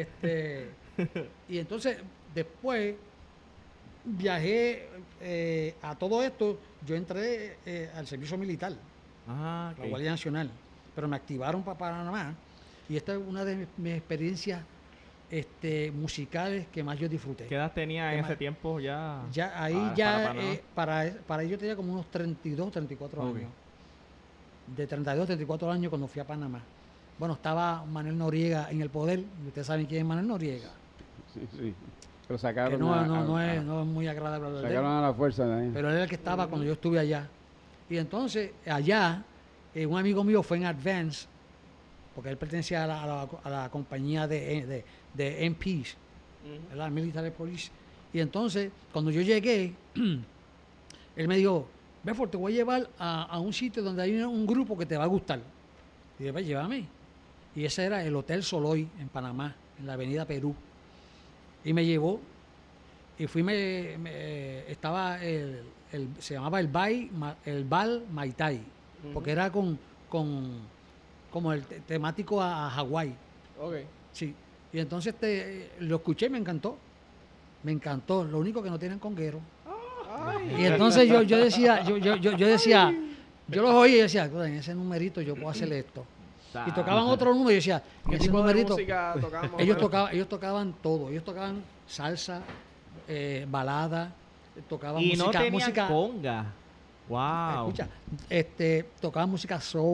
Y entonces, después, viajé a todo esto. Yo entré al servicio militar, Ah, la ok. Guardia Nacional, pero me activaron para Panamá. Y esta es una de mis experiencias musicales que más yo disfruté. ¿Qué edad tenía en ¿Qué ese más? tiempo ya? Ahí para Panamá? para ello tenía como unos 32, 34 Ok. años. De 32, 34 años cuando fui a Panamá. Bueno, estaba Manuel Noriega en el poder. Y ustedes saben quién es Manuel Noriega. Sí. Lo Que sacaron, no es muy agradable hablar de él. sacaron a la fuerza de ahí. Pero él era el que estaba cuando yo estuve allá. Y entonces, allá, un amigo mío fue en Advance, porque él pertenecía a la compañía de MPs, la Military Police. Y entonces, cuando yo llegué, él me dijo, Bedford, te voy a llevar a un sitio donde hay un grupo que te va a gustar. Y dije, pues, llévame. Y ese era el Hotel Soloy en Panamá, en la avenida Perú. Y me llevó, y fui, estaba se llamaba el Bal Maitai, porque era como el temático a Hawái. Ok. Sí. Y entonces lo escuché y me encantó. Me encantó. Lo único que no tienen conguero. Y entonces yo decía, yo los oía y decía, en ese numerito yo puedo hacer esto. Y tocaban otro número y yo decía, en ¿Qué ese tipo de numerito. música tocamos? Ellos tocaban todo. Ellos tocaban salsa, balada, tocaban Y no tenían música. conga. Wow. Escucha, tocaban música soul,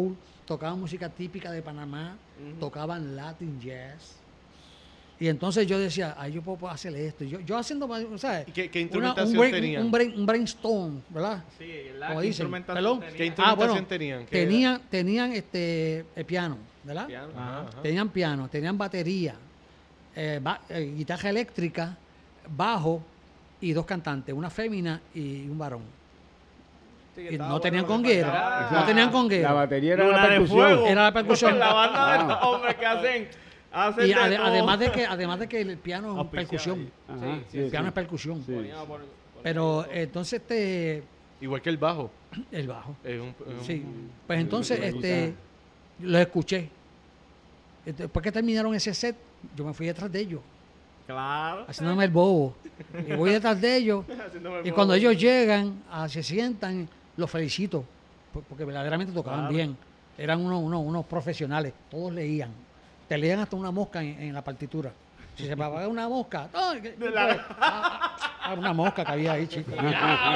tocaban música típica de Panamá, tocaban Latin jazz. Y entonces yo decía, yo puedo hacer esto. Yo haciendo, ¿sabes? ¿Y qué instrumentación tenían? Un brainstorm, ¿verdad? Sí, Como ¿qué dicen. instrumentación ¿Qué tenía? instrumentación tenían? ¿Qué era? Tenían el piano, ¿verdad? Piano. Ajá. Tenían piano, tenían batería, guitarra eléctrica, bajo y 2 cantantes, una fémina y un varón. Sí, que Y estaba no bueno tenían lo que conguero, faltaba. no tenían La conguero. batería era Luna la de percusión. fuego. Era la percusión. La banda de estos hombres que hacen Y de todo. además de que el piano es Auspiciado percusión. ahí. Ajá, Sí, El piano es percusión. Sí. Ponía por- Pero entonces Igual que el bajo. el bajo. Es un- Sí. Pues entonces lo escuché. Después que terminaron ese set, yo me fui detrás de ellos, Claro. haciéndome el bobo. Y voy detrás de ellos. Haciéndome Y bobo. cuando ellos llegan, se sientan, los felicito, porque verdaderamente tocaban Claro. bien. Eran unos profesionales, todos leían. Te leían hasta una mosca en la partitura. Si se me apagaba una mosca, ¡ay! Una mosca que había ahí, chicos. Se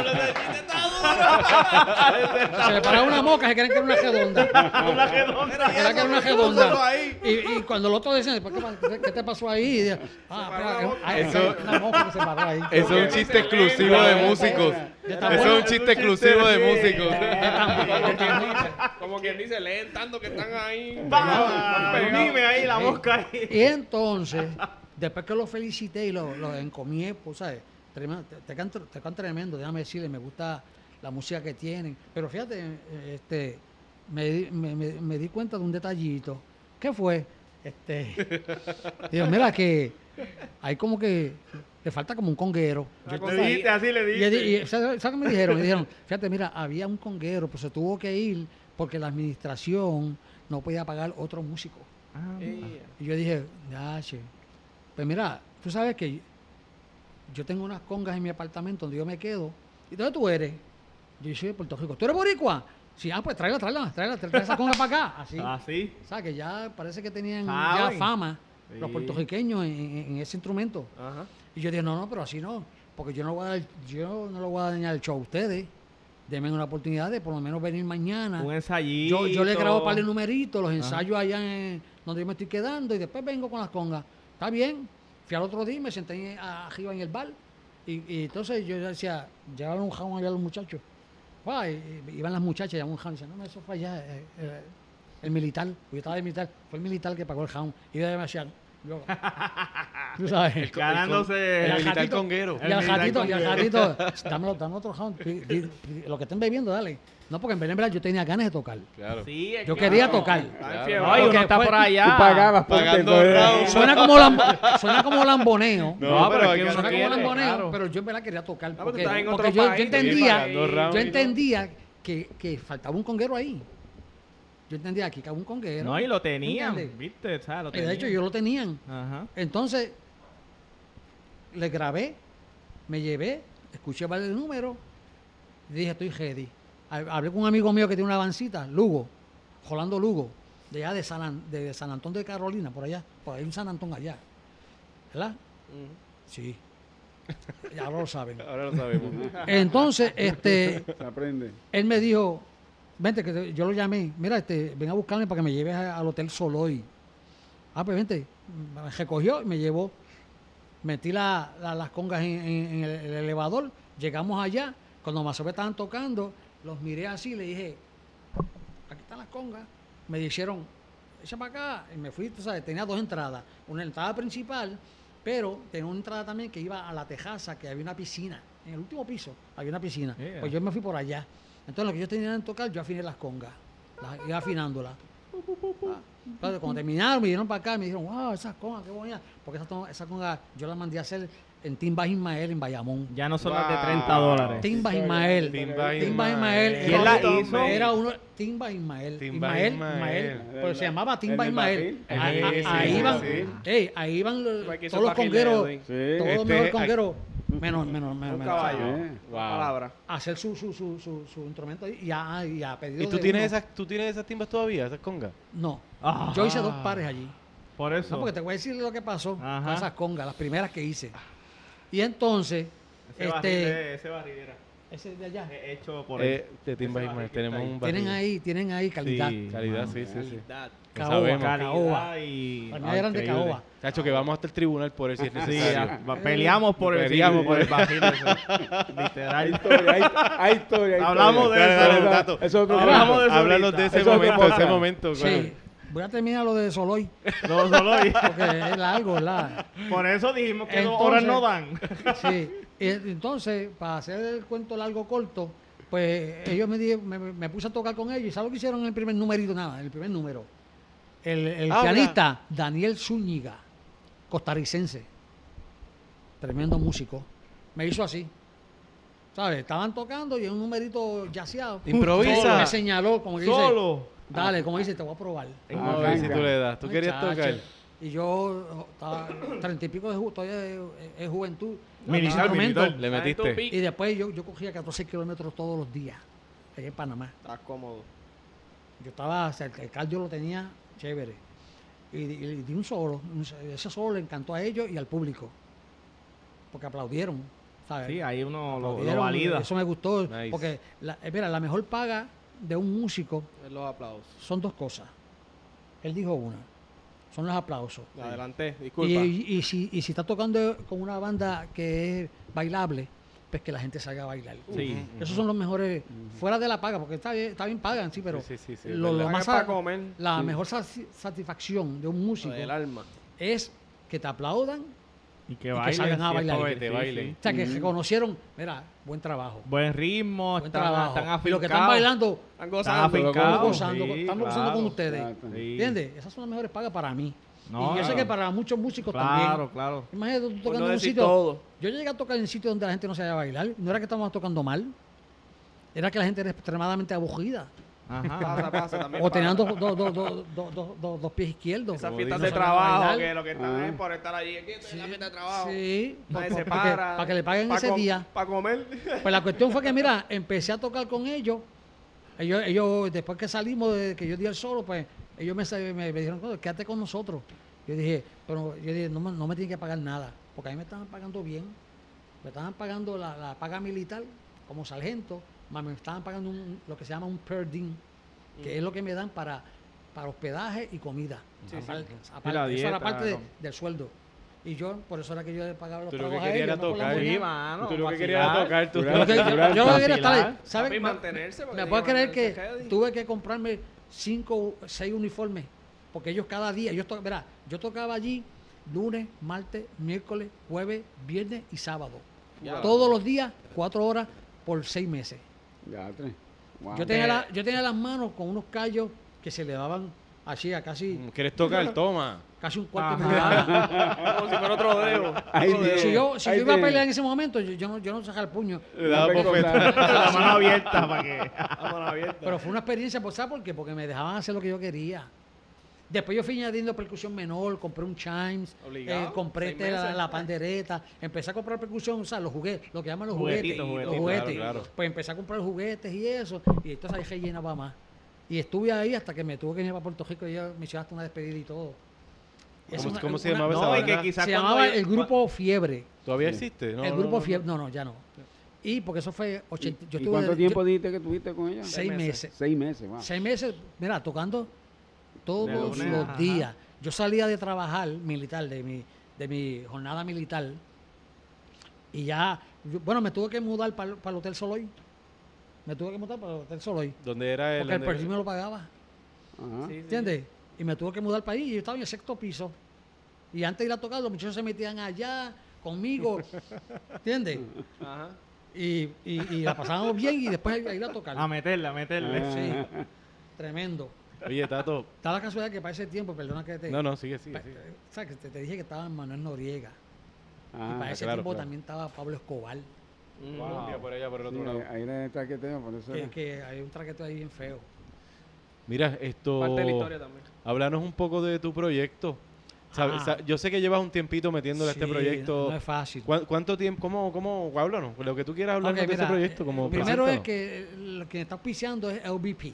me paraba una mosca, se creen que era una redonda. Una redonda. Era que era una redonda. Y cuando el otro decía, ¿qué te pasó ahí? Y decía, Eso- una mosca que se paró ahí. Eso es un chiste exclusivo de músicos. Eso es un chiste exclusivo de músicos. Como quien dice, leen tanto que están ahí. Dime ahí la mosca ahí. Y entonces, después que los felicité y los encomié, pues, ¿sabes? Tremendo, te cantan tremendo, déjame decirle, me gusta la música que tienen. Pero fíjate, me di cuenta de un detallito. ¿Qué fue? Digo, mira que hay como que le falta como un conguero. Le dijiste, así le Y, dijiste. ¿sabes qué me dijeron? Me dijeron, fíjate, mira, había un conguero, pues se tuvo que ir porque la administración no podía pagar otro músico. Y yo dije, ya, che. Pues mira, tú sabes que yo tengo unas congas en mi apartamento donde yo me quedo. ¿Y dónde tú eres? Yo soy de Puerto Rico. ¿Tú eres boricua? Sí, pues tráela, trae esa conga para acá. Así. Así. O sea, que ya parece que tenían Saben. ya fama los Sí. puertorriqueños en ese instrumento. Ajá. Y yo dije, no, pero así no, porque yo no le voy a dañar el show a ustedes. Denme una oportunidad de por lo menos venir mañana. Un ensayito. Yo le grabo para el numerito, los ensayos allá donde yo me estoy quedando y después vengo con las congas. Está bien. Fui al otro día y me senté arriba en el bar. Y entonces yo decía, llevaban un jabón allá a los muchachos. Iban las muchachas, llevaban un jabón y decían, no, eso fue allá, el militar. Yo estaba de militar, fue el militar que pagó el jabón. Y yo me decía, tú sabes. Ganándose. El militar gatito- conguero. Y al gatito, dame otro jabón. Lo que estén bebiendo, dale. No, porque en verdad yo tenía ganas de tocar. Claro. Sí, es Yo que- quería tocar. Claro. Ay, uno Porque está fue- por allá. Tú pagabas por Pagando eso. round. Suena como lamboneo. No, pero es que uno Suena como quiere, lamboneo, claro. pero yo en verdad quería tocar. pero tú Porque, estás en porque otro yo país, pagando round yo y entendía que faltaba un conguero ahí. Yo entendía que había un conguero. No, y lo tenían, ¿Entiendes? ¿viste? O sea, lo Y tenían. de hecho, yo lo tenían. Ajá. Entonces, le grabé, me llevé, escuché varios números y dije, estoy ready. Hablé con un amigo mío que tiene una avancita, Lugo, Rolando Lugo, de allá de San Antón de Carolina, por allá, por ahí un San Antón allá. ¿Verdad? Sí. Ya ahora lo saben. Ahora lo sabemos. Entonces, Se aprende. él me dijo, vente, yo lo llamé, mira, ven a buscarme para que me lleves al Hotel Soloy. Pues vente, me recogió y me llevó. Metí las congas en el elevador, llegamos allá, cuando más estaban tocando, los miré así, le dije, aquí están las congas. Me dijeron, echa para acá, y me fui, tú sabes, tenía 2 entradas, una entrada principal, pero tenía una entrada también que iba a la tejaza, que había una piscina, en el último piso había una piscina, Yeah. pues yo me fui por allá. Entonces lo que yo tenía en tocar, yo afiné las congas, iba afinándolas. Entonces, cuando terminaron, me dieron para acá y me dijeron, wow, esas congas, qué bonita. Porque esa conga yo las mandé a hacer en Timbas Ismael, en Bayamón. Ya no son las de Wow. $30. Timbas Ismael. Timbas Timbas Ismael. Ismael. ¿Quién la hizo? Era uno, Timbas Ismael. Timbas Ismael. Pero se llamaba Timbas El del Ismael. barril. Sí, Ahí sí, iban, sí. ahí iban Fue que hizo todos los página de congueros, Edwin. Sí. todos los mejores Este, congueros, menos Un caballo. Wow. Palabra. hacer su instrumento ahí, y a pedido ¿Y tú de tienes uno. tú tienes esas timbas todavía, esas congas? No, Ah. yo hice 2 pares allí. Por eso. No, porque te voy a decir lo que pasó Ajá. con esas congas, las primeras que hice. Y entonces, ese barril era. Ese de allá. Hecho por él. De Timba Ismael. Tenemos un Tienen ahí calidad. Sí, calidad, sí. Caoba, Sabemos. caoba. Y... Para mí eran de increíble. caoba. Cacho, que vamos hasta el tribunal por él si es Sí, necesario. peleamos por el imagínense. Literal. Hay historia. Hablamos de eso. Tato. Eso es otro Hablamos de eso Háblanos ahorita. de ese Eso es momento, otra ese cosa. momento. Sí. Voy a terminar lo de Soloy, No solo porque es largo, ¿verdad? por eso dijimos que 2 Entonces- horas no dan. Sí. Y entonces, para hacer el cuento largo corto, pues ellos me puse a tocar con ellos. ¿Y sabes lo que hicieron en el primer numerito? Nada, en el primer número. El pianista Daniel Zúñiga, costarricense, tremendo músico, me hizo así. ¿Sabes? Estaban tocando y en un numerito yaceado. Improvisa. Me señaló, como que dice, Solo. dale, como dice, te voy a probar. A ver si tú le das. ¿Tú querías Muchacho. tocar? Y yo estaba 30 y pico de todavía es juventud. Militar, Instrumento. militar. Le metiste. Y después yo cogía 14 kilómetros todos los días, allá en Panamá. Estás cómodo. Yo estaba, o sea, el cardio lo tenía chévere. Y di un solo. Ese solo le encantó a ellos y al público. Porque aplaudieron. ¿sabes? Sí, ahí uno lo Aplaudieron, valida. Eso me gustó. Nice. Porque, mira, la mejor paga de un músico Los aplausos. son 2 cosas. Él dijo una. Son los aplausos. Adelante, disculpa. Y si está tocando con una banda que es bailable, pues que la gente salga a bailar. Sí. Esos son los mejores, fuera de la paga, porque está bien pagan, sí, pero Sí, sí, lo verdad. más para comer. la mejor satisfacción de un músico Del alma. es que te aplaudan, Y que que bailen. salgan a sí, bailar. esto Que es, te sí, bailen. sí. o sea, que reconocieron, mira, buen trabajo. Buen ritmo, Buen están trabajo. afincados. Y los que están bailando, Están Están gozando. afincados. están gozando con ustedes. Exacto. Sí. ¿Entiendes? Esas son las mejores pagas para mí. No, y yo sé que para muchos músicos Claro, también. claro. Imagínate tú Por tocando no en un decir sitio. todo. Yo llegué a tocar en sitios donde la gente no sabía bailar. No era que estábamos tocando mal. Era que la gente era extremadamente aburrida. Ajá. Pasa también. O tenían dos pies izquierdos. Esas Como fiestas dicen, de no sabían trabajo bailar. que lo que están Ah. es por estar allí. Aquí estoy en la fiesta de trabajo. Sí, Nadie se porque- para. para que le paguen ese día. Para comer. Pues la cuestión fue que, mira, empecé a tocar con ellos. Ellos después que salimos, de que yo di el solo, pues ellos me dijeron, quédate con nosotros. Yo dije, no me tienen que pagar nada, porque a mí me estaban pagando bien. Me estaban pagando la paga militar como sargento, más me estaban pagando lo que se llama un per diem, que es lo que me dan para hospedaje y comida. Sí, sí. Aparte, Y la eso era dieta, parte ¿no? del sueldo. Y yo, por eso era que yo le pagaba los Tú lo que trabajos a querías ellos, era no por la tocar. moña. Sí, mano. Tú lo que vacilar. querías era tocar. Tú. Yo lo que quería estar, Vacilar. ¿sabes? Papi, mantenerse, porque Me puedes digan, creer que mantenerse heavy. tuve que comprarme 5 o 6 uniformes, porque ellos cada día, verá, yo tocaba allí lunes, martes, miércoles, jueves, viernes y sábado. Ya. Todos los días, 4 horas por 6 meses. Ya, tres. Wow. Yo tenía las manos con unos callos que se le daban así a casi ¿Quieres tocar? Toma. un cuarto de Ajá. pulgada. Como si fuera otro dedo. Ahí Otro dedo. viene. Si yo Ahí iba a tiene. pelear en ese momento, yo no sacaba el puño. Le daba Una bofeta. pecota. La mano abierta para que. Vámonos abierta. Pero fue una experiencia, ¿sabes por qué? Porque me dejaban hacer lo que yo quería. Después yo fui añadiendo percusión menor, compré un chimes, Obligado, compré 6 meses. la pandereta, empecé a comprar percusión, o sea, los juguetes, lo que llaman los Juguetitos, juguetes. Los juguetitos, juguetes. claro, claro. Pues empecé a comprar juguetes y eso, y entonces ahí rellenaba más. Y estuve ahí hasta que me tuve que ir para Puerto Rico y ya me hicieron hasta una despedida y todo. ¿Cómo se llamaba esa No, y banda? que quizás Se cuando llamaba yo- el Grupo Fiebre. ¿Todavía existe? el Grupo Fiebre, no, ya no. Y porque eso fue 80. Yo ¿Y estuve cuánto tiempo dijiste que estuviste con ella? 6 meses. 6 meses, wow. 6 meses, mira, tocando todos De los lunes, ajá. días. Yo salía de trabajar militar, de mi jornada militar, y ya, bueno, me tuve que mudar para el Hotel Soloy. Me tuve que mudar para el Hotel Soloy, ¿Dónde era el...? porque el dónde- perfil me lo pagaba, Ajá. Sí, sí. ¿entiendes? Y me tuve que mudar para ahí, y yo estaba en el 6º piso. Y antes de ir a tocar, los muchachos se metían allá conmigo, ¿entiendes? Ajá. Y la pasábamos bien, y después a ir a tocar. A meterle, a meterle. Sí, tremendo. Oye, Tato. Está la casualidad que para ese tiempo, perdona que te... No, sigue. O sea, que te dije que estaba Manuel Noriega. Y Ah, para ese claro, tiempo claro. también estaba Pablo Escobar. Colombia, por allá, por el sí, otro lado. ahí era el traqueteo, por eso Que, era. que hay un traqueto ahí bien feo. Mira, esto... Parte de la historia también. Háblanos un poco de tu proyecto. Ah. Yo sé que llevas un tiempito metiéndole a este Sí, proyecto. No es fácil. ¿Cuánto tiempo? ¿Cómo? Háblanos. Lo que tú quieras hablar Ok, de mira, ese proyecto. Como primero es preséntanos. que lo que está auspiciando es LBP.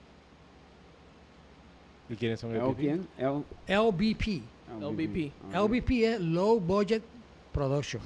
¿Y quiénes son el ¿O PP? quién? LBP. LBP. Ah, LBP es Low Budget Production.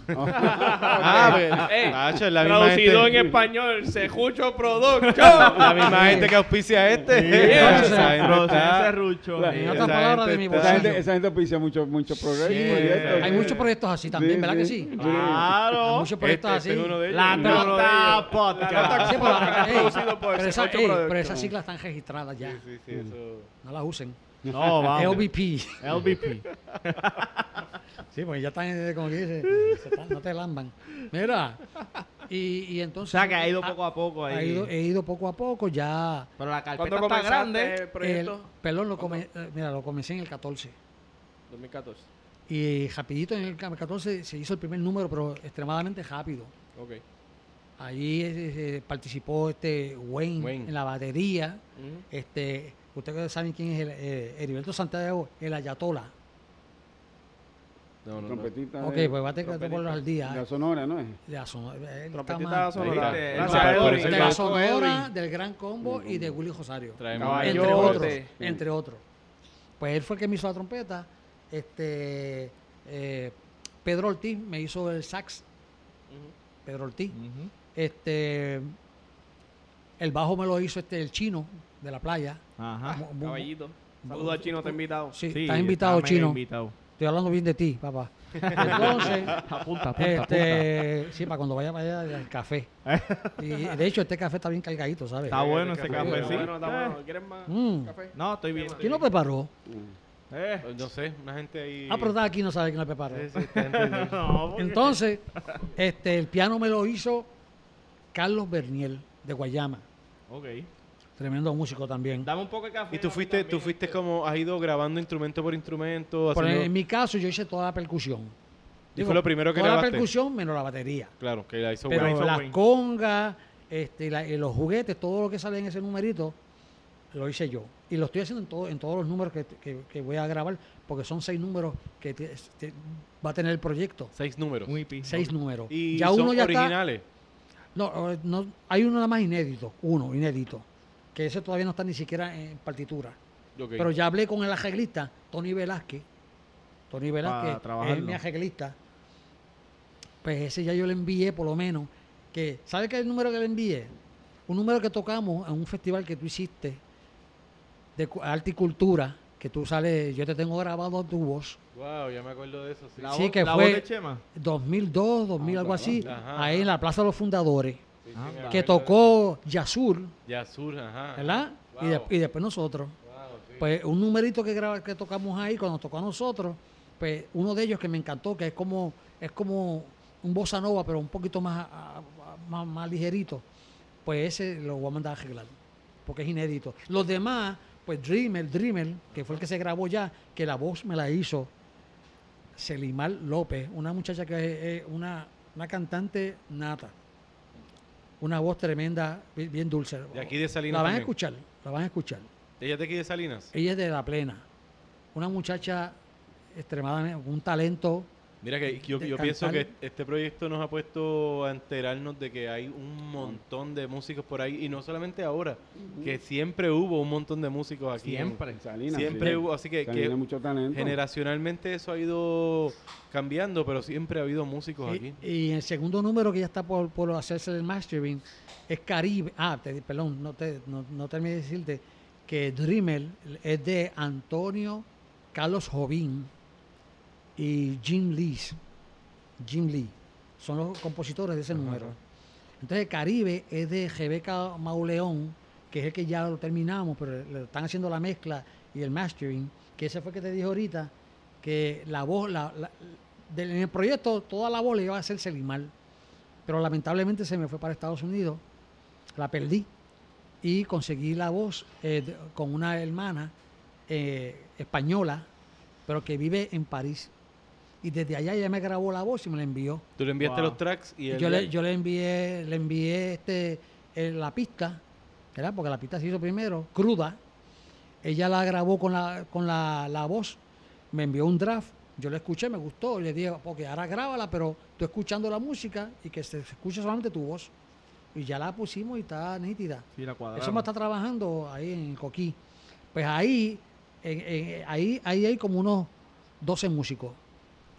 Hacho, es la misma Traducido gente, en español, Sejucho Production. la misma gente que auspicia este. Esa gente Produce está- serrucho. En esa otras palabras, de gente mi está- bolsillo. Esa gente auspicia muchos proyectos. Sí, hay muchos proyectos así también, ¿verdad que sí? Hay Claro. muchos proyectos así. Este es uno de ellos. La Uno de ellos. Nota Podcast. Sí, pero, ey, Producido por pero Sejucho ey, Production. pero esas siglas están registradas ya. Sí, eso. No las usen. No, vamos. LVP. LVP. Sí, porque ya están, como que dice, no te lamban. Mira, y O entonces... sea que ha ido poco a poco ahí. He ido poco a poco, ya... Pero la ¿Cuándo carpeta está comenzaste grande. el proyecto? Perdón, lo comencé en el 14. 2014. Y rapidito en el 14 se hizo el primer número, pero extremadamente rápido. Ok. Allí participó Wayne Wayne. en la batería. Ujú. Ustedes saben quién es Heriberto Santiago, el Ayatola. No. Trompetita. Ok, pues va a tener que ponerlo al día. La sonora, ¿no es? De la sonora. Trompetita sonora. Ahí está. Gracias, Por Edwin. eso De que- la sonora, del Gran Combo y de Willy Rosario. Traemos Caballo. Entre otros. Caballote. Entre otros. Pues él fue el que me hizo la trompeta. Pedro Ortiz me hizo el sax. Pedro Ortiz. El bajo me lo hizo el chino de la playa. Ajá. Caballito. Saludos al chino, te he invitado. Sí, Sí, estás invitado, está mega chino. invitado. Estoy hablando bien de ti, papá. Entonces, Apunta. sí, para cuando vaya para allá, el café. Y de hecho, este café está bien cargadito, ¿sabes? Está bueno ese Está café, sí. bueno, está bueno. ¿Quieres más Mm. café? No, estoy bien. ¿Quién lo preparó? No sé, una gente ahí. Ah, pero está aquí, no sabe quién lo preparó. Sí, esta gente- No, porque- Entonces, el piano me lo hizo Carlos Berniel, de Guayama. Ok. Tremendo músico también. Dame un poco de café. Y tú fuiste como, has ido grabando instrumento por instrumento, haciendo... En mi caso, yo hice toda la percusión. Y fue lo primero que toda grabaste. la percusión menos la batería. Claro, que la hizo Pero Wayne. las Wayne. congas, y los juguetes, todo lo que sale en ese numerito, lo hice yo. Y lo estoy haciendo en todos los números que voy a grabar, porque son 6 números que va a tener el proyecto. 6 números. Muy pi. 6 números. Y ya son uno ya originales. está. No, hay uno nada más inédito, que ese todavía no está ni siquiera en partitura. Ok. Pero ya hablé con el arreglista, Tony Velázquez. Tony Velázquez es trabajarlo. mi arreglista. Pues ese ya yo le envié por lo menos. ¿Sabes qué es el número que le envié? Un número que tocamos en un festival que tú hiciste de arte y cultura, que tú sales, yo te tengo grabado tu voz. Wow, ya me acuerdo de eso, sí. Sí, que la fue- voz de Chema. 2002, 2000, algo así, Ajá, ahí en la Plaza de los Fundadores, Sí, Ah, me que acuerdo tocó Yasur, de eso. Yasur, ajá. ¿verdad? Wow. Y después nosotros. Wow, sí. Pues un numerito que tocamos ahí, cuando tocó a nosotros, pues uno de ellos que me encantó, que es como un bossa nova, pero un poquito más ligerito, pues ese lo voy a mandar a arreglar, porque es inédito. Los demás, pues Dreamer, que fue el que se grabó ya, que la voz me la hizo Selimar López, una muchacha que es una cantante nata, una voz tremenda, bien dulce. De aquí de Salinas La van a también. escuchar, la van a escuchar. ¿Ella es de aquí de Salinas? Ella es de La Plena. Una muchacha extremadamente, un talento. Mira que yo de pienso cantar. que este proyecto nos ha puesto a enterarnos de que hay un montón de músicos por ahí, y no solamente ahora, que siempre hubo un montón de músicos aquí. Siempre. En Salinas, Siempre sí. hubo, así que Salinas, mucho talento. generacionalmente eso ha ido cambiando, pero siempre ha habido músicos aquí. Y el segundo número que ya está por hacerse el mastering es Caribe. Perdón, no terminé de decirte que Dreamer es de Antonio Carlos Jovín y Jim Lee. Son los compositores de ese número. Entonces Caribe es de Rebeca Mauleón, que es el que ya lo terminamos, pero le están haciendo la mezcla y el mastering, que ese fue que te dije ahorita, que la voz, en el proyecto toda la voz le iba a hacer Selimar, pero lamentablemente se me fue para Estados Unidos, la perdí y conseguí la voz con una hermana española, pero que vive en París. Y desde allá ella me grabó la voz y me la envió. Tú le enviaste Wow. los tracks y él Yo le envié la pista, ¿verdad? Porque la pista se hizo primero, cruda. Ella la grabó con la voz, me envió un draft, yo la escuché, me gustó, y le dije, porque ahora grábala, pero tú escuchando la música y que se escuche solamente tu voz. Y ya la pusimos y está nítida. Sí, la cuadraron. Eso me está trabajando ahí en Coquí. Pues ahí hay como unos 12 músicos.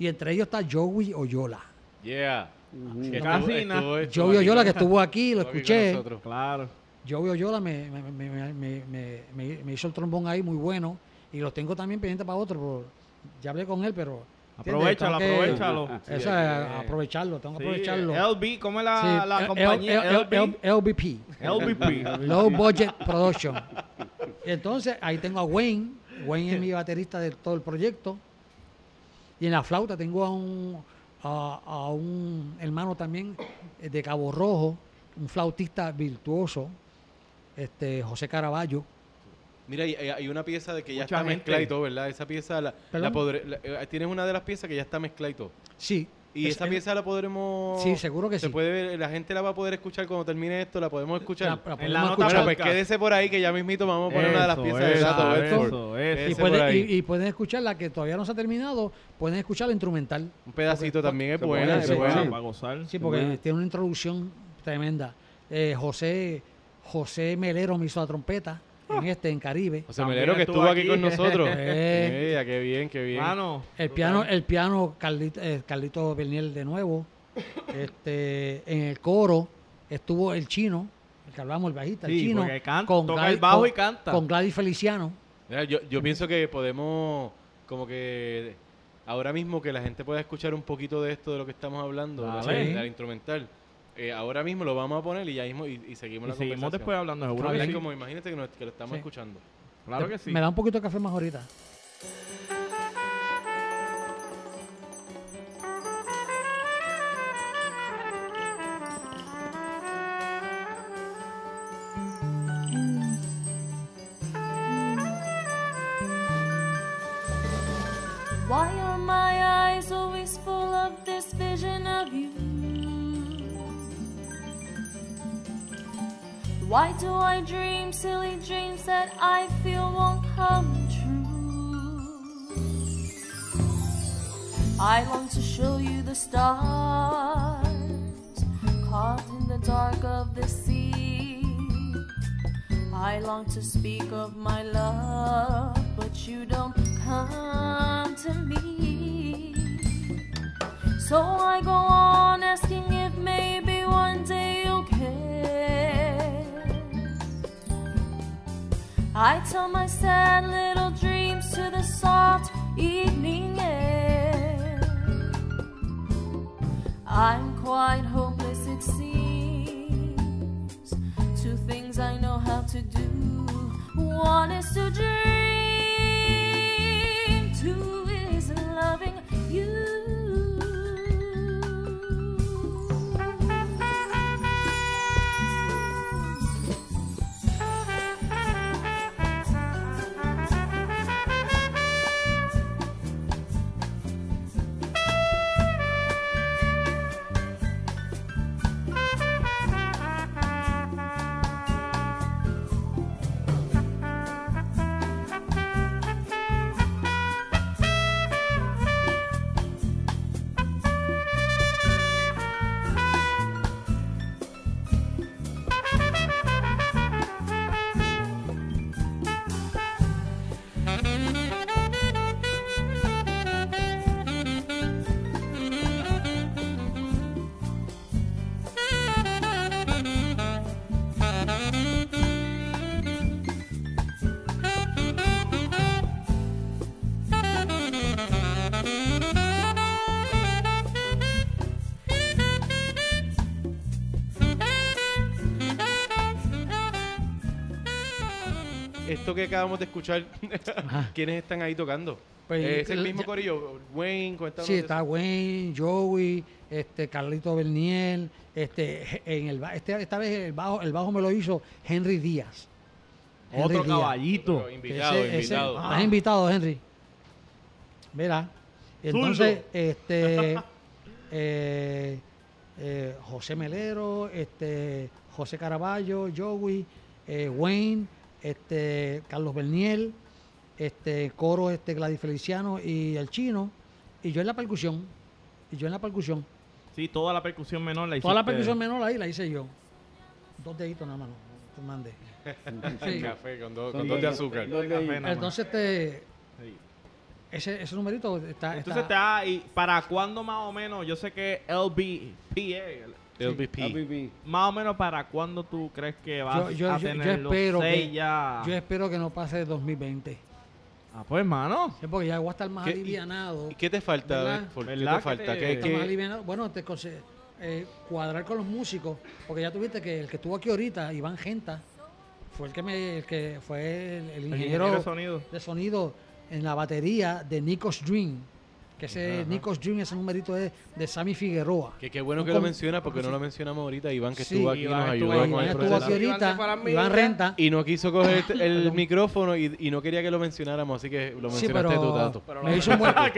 Y entre ellos está Joey Oyola. Yeah. Que casi nada. Joey Oyola, que estuvo aquí, lo Estuvo aquí escuché. con nosotros. Claro. Joey Oyola me hizo el trombón ahí muy bueno. Y lo tengo también pendiente para otro. Pero ya hablé con él, pero... Aprovechalo. Eso Sí, es aprovecharlo, tengo que aprovecharlo. LB, ¿cómo es Sí, la compañía? LBP. LBP. Low Budget Production. Entonces, ahí tengo a Wayne. Wayne es mi baterista de todo el proyecto. Y en la flauta tengo a un hermano también de Cabo Rojo, un flautista virtuoso, José Caraballo. Mira, hay una pieza de que ya Mucha está gente. mezclada y todo, ¿verdad? Esa pieza, ¿Perdón? tienes una de las piezas que ya está mezclada y todo. Sí. Y esa pieza la podremos... Sí, seguro que se sí. puede ver, la gente la va a poder escuchar cuando termine esto, la podemos escuchar. La En podemos la nota escuchar. Bueno, pues podcast. quédese por ahí que ya mismito vamos a poner una de las piezas de Gato Bedford. Y, Ese por ahí. y pueden escuchar la que todavía no se ha terminado, pueden escuchar la instrumental. Un pedacito también es se buena, puede, es se buena. puede. Para gozar. Sí, porque Bueno. tiene una introducción tremenda. José Melero me hizo la trompeta en Caribe. José También Melero que estuvo estuvo aquí aquí. con nosotros. Eh. Mira, qué bien, qué bien. Mano, El piano Carlito Berniel de nuevo. En el coro estuvo el chino, el que hablamos, el bajista, el sí, chino. porque toca el bajo y canta. Con Gladys Feliciano. Mira, yo pienso que podemos, como que ahora mismo que la gente pueda escuchar un poquito de esto, de lo que estamos hablando, Dale. de la instrumental. Ahora mismo lo vamos a poner y ya mismo y seguimos la Y seguimos conversación. después hablando, seguro Hablar que sí. como, imagínate que lo estamos Sí. escuchando. Claro que sí. Me da un poquito de café más ahorita. Why are my eyes always full of this vision of you? Why do I dream silly dreams that I feel won't come true? I long to show you the stars caught in the dark of the sea. I long to speak of my love, but you don't come to me. So I go on asking if maybe one day you'll care. I tell my sad little dreams to the soft evening air. I'm quite hopeless, it seems. Two things I know how to do. One is to dream, two is loving you. Esto que acabamos de escuchar, Ajá. ¿quiénes están ahí tocando? Pues, ¿Es el el- mismo ya- corillo? Wayne, cuéntanos. Sí, de está eso. Wayne, Joey, Carlito Berniel, esta vez el bajo me lo hizo Henry Díaz. Henry Otro Díaz. caballito. Pero invitado, Ese- invitado. Estás invitado, Henry. Mira. Entonces, José Melero, José Caraballo, Joey, Wayne, Carlos Berniel, coro Gladys Feliciano y el chino, y yo en la percusión. Sí, toda la percusión menor la hiciste. Toda la percusión menor ahí la hice yo. 2 deditos nada más, no te mandé. Sí. Café con dos Son de azúcar. dos de- Café nada más. Entonces, Sí. ese numerito está... Entonces ¿y para cuándo más o menos? Yo sé que LBP. más o menos para cuándo tú crees que vas a tener los 6 ya. Yo espero que no pase de 2020. Ah, pues, hermano. Sí, porque ya voy a estar más alivianado. ¿Y qué te falta? ¿Verdad? ¿Qué te falta? Estar más alivianado. Bueno, cuadrar con los músicos, porque ya tuviste que el que estuvo aquí ahorita, Iván Genta, fue el que fue el ingeniero de sonido en la batería de Nico's Dream, que ese Nico's Dream, ese numerito es de Sammy Figueroa. Que qué bueno que lo menciona, porque no lo mencionamos ahorita. Iván, que estuvo aquí, Iván nos ayudó con el estuvo aquí proceso. ahorita, Iván Renta. Y no quiso coger el micrófono y no quería que lo mencionáramos, así que lo mencionaste tú, Tato. Me hizo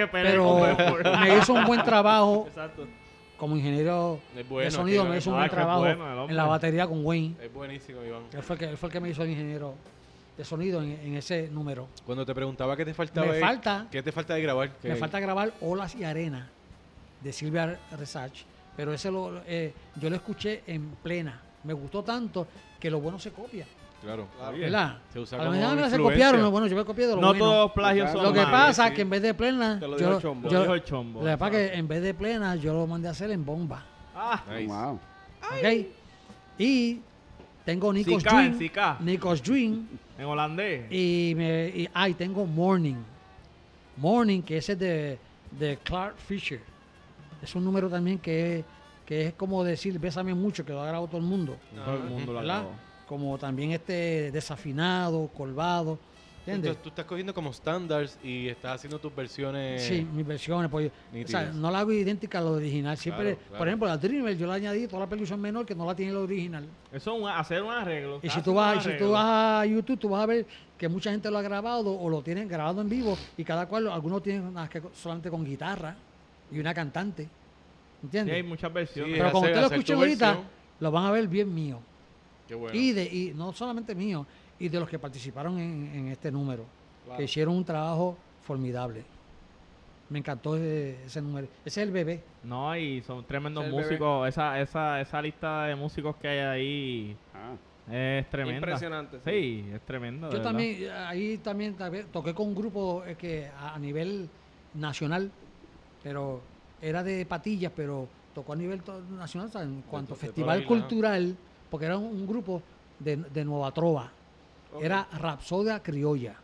un buen trabajo. Exacto. Como ingeniero de sonido me hizo un buen trabajo en la batería con Wayne. Es buenísimo, Iván. Él fue el que me hizo el ingeniero de sonido en ese número. Cuando te preguntaba qué te faltaba, ¿qué te falta de grabar? Me falta grabar Olas y Arena de Silvia Resach, pero ese yo lo escuché en plena. Me gustó tanto que lo bueno se copia. Claro. ¿Verdad? Se usa a lo como mejor se influencia. copiaron, bueno, yo me copié de lo no bueno. No todos los plagios son Lo que malos. pasa es que en vez de plena, Te lo dijo el Chombo. Lo dijo el Chombo. Lo que pasa es que en vez de plena, yo lo mandé a hacer en bomba. Nice. Wow. ¿Ok? Y tengo Nico's Dream en holandés. y tengo Morning, que ese es de Clark Fisher. Es un número también que es como decir bésame mucho, que lo ha grabado todo el mundo. Todo el mundo lo ha ¿verdad? grabado. Como también desafinado, colvado. ¿Entiendes? Entonces tú estás cogiendo como standards y estás haciendo tus versiones. Sí, mis versiones. Pues, o sea, nítidas. no la hago idéntica a lo original. Siempre, Claro. por ejemplo, la Dreamer yo la añadí toda la percusión menor que no la tiene el original. Eso es hacer un arreglo. Y si tú vas a YouTube, tú vas a ver que mucha gente lo ha grabado o lo tienen grabado en vivo y cada cual, algunos tienen solamente con guitarra y una cantante. Sí, ¿Entiendes? hay muchas versiones. Sí, Pero cuando ustedes lo hacer tu escuchen ahorita, versión. lo van a ver bien mío. Qué bueno. Y no solamente mío, y de los que participaron en este número, que hicieron un trabajo formidable. Me encantó ese número. Ese es el bebé. No, y son tremendos El músicos. Esa lista de músicos que hay ahí es tremenda. Impresionante. Sí, es tremendo. Yo también, ahí también toqué con un grupo que a nivel nacional, pero era de Patillas, pero tocó a nivel nacional, ¿sabes? En cuanto a De toda festival la isla. cultural, porque era un grupo de Nueva Trova. Era Rapsodia Criolla,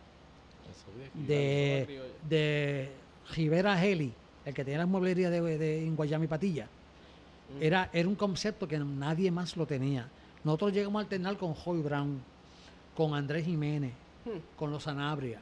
de Rivera Heli, el que tenía las mueblerías en Guayama y Patilla. Era un concepto que nadie más lo tenía. Nosotros llegamos a alternar con Joy Brown, con Andrés Jiménez, con Los Sanabria,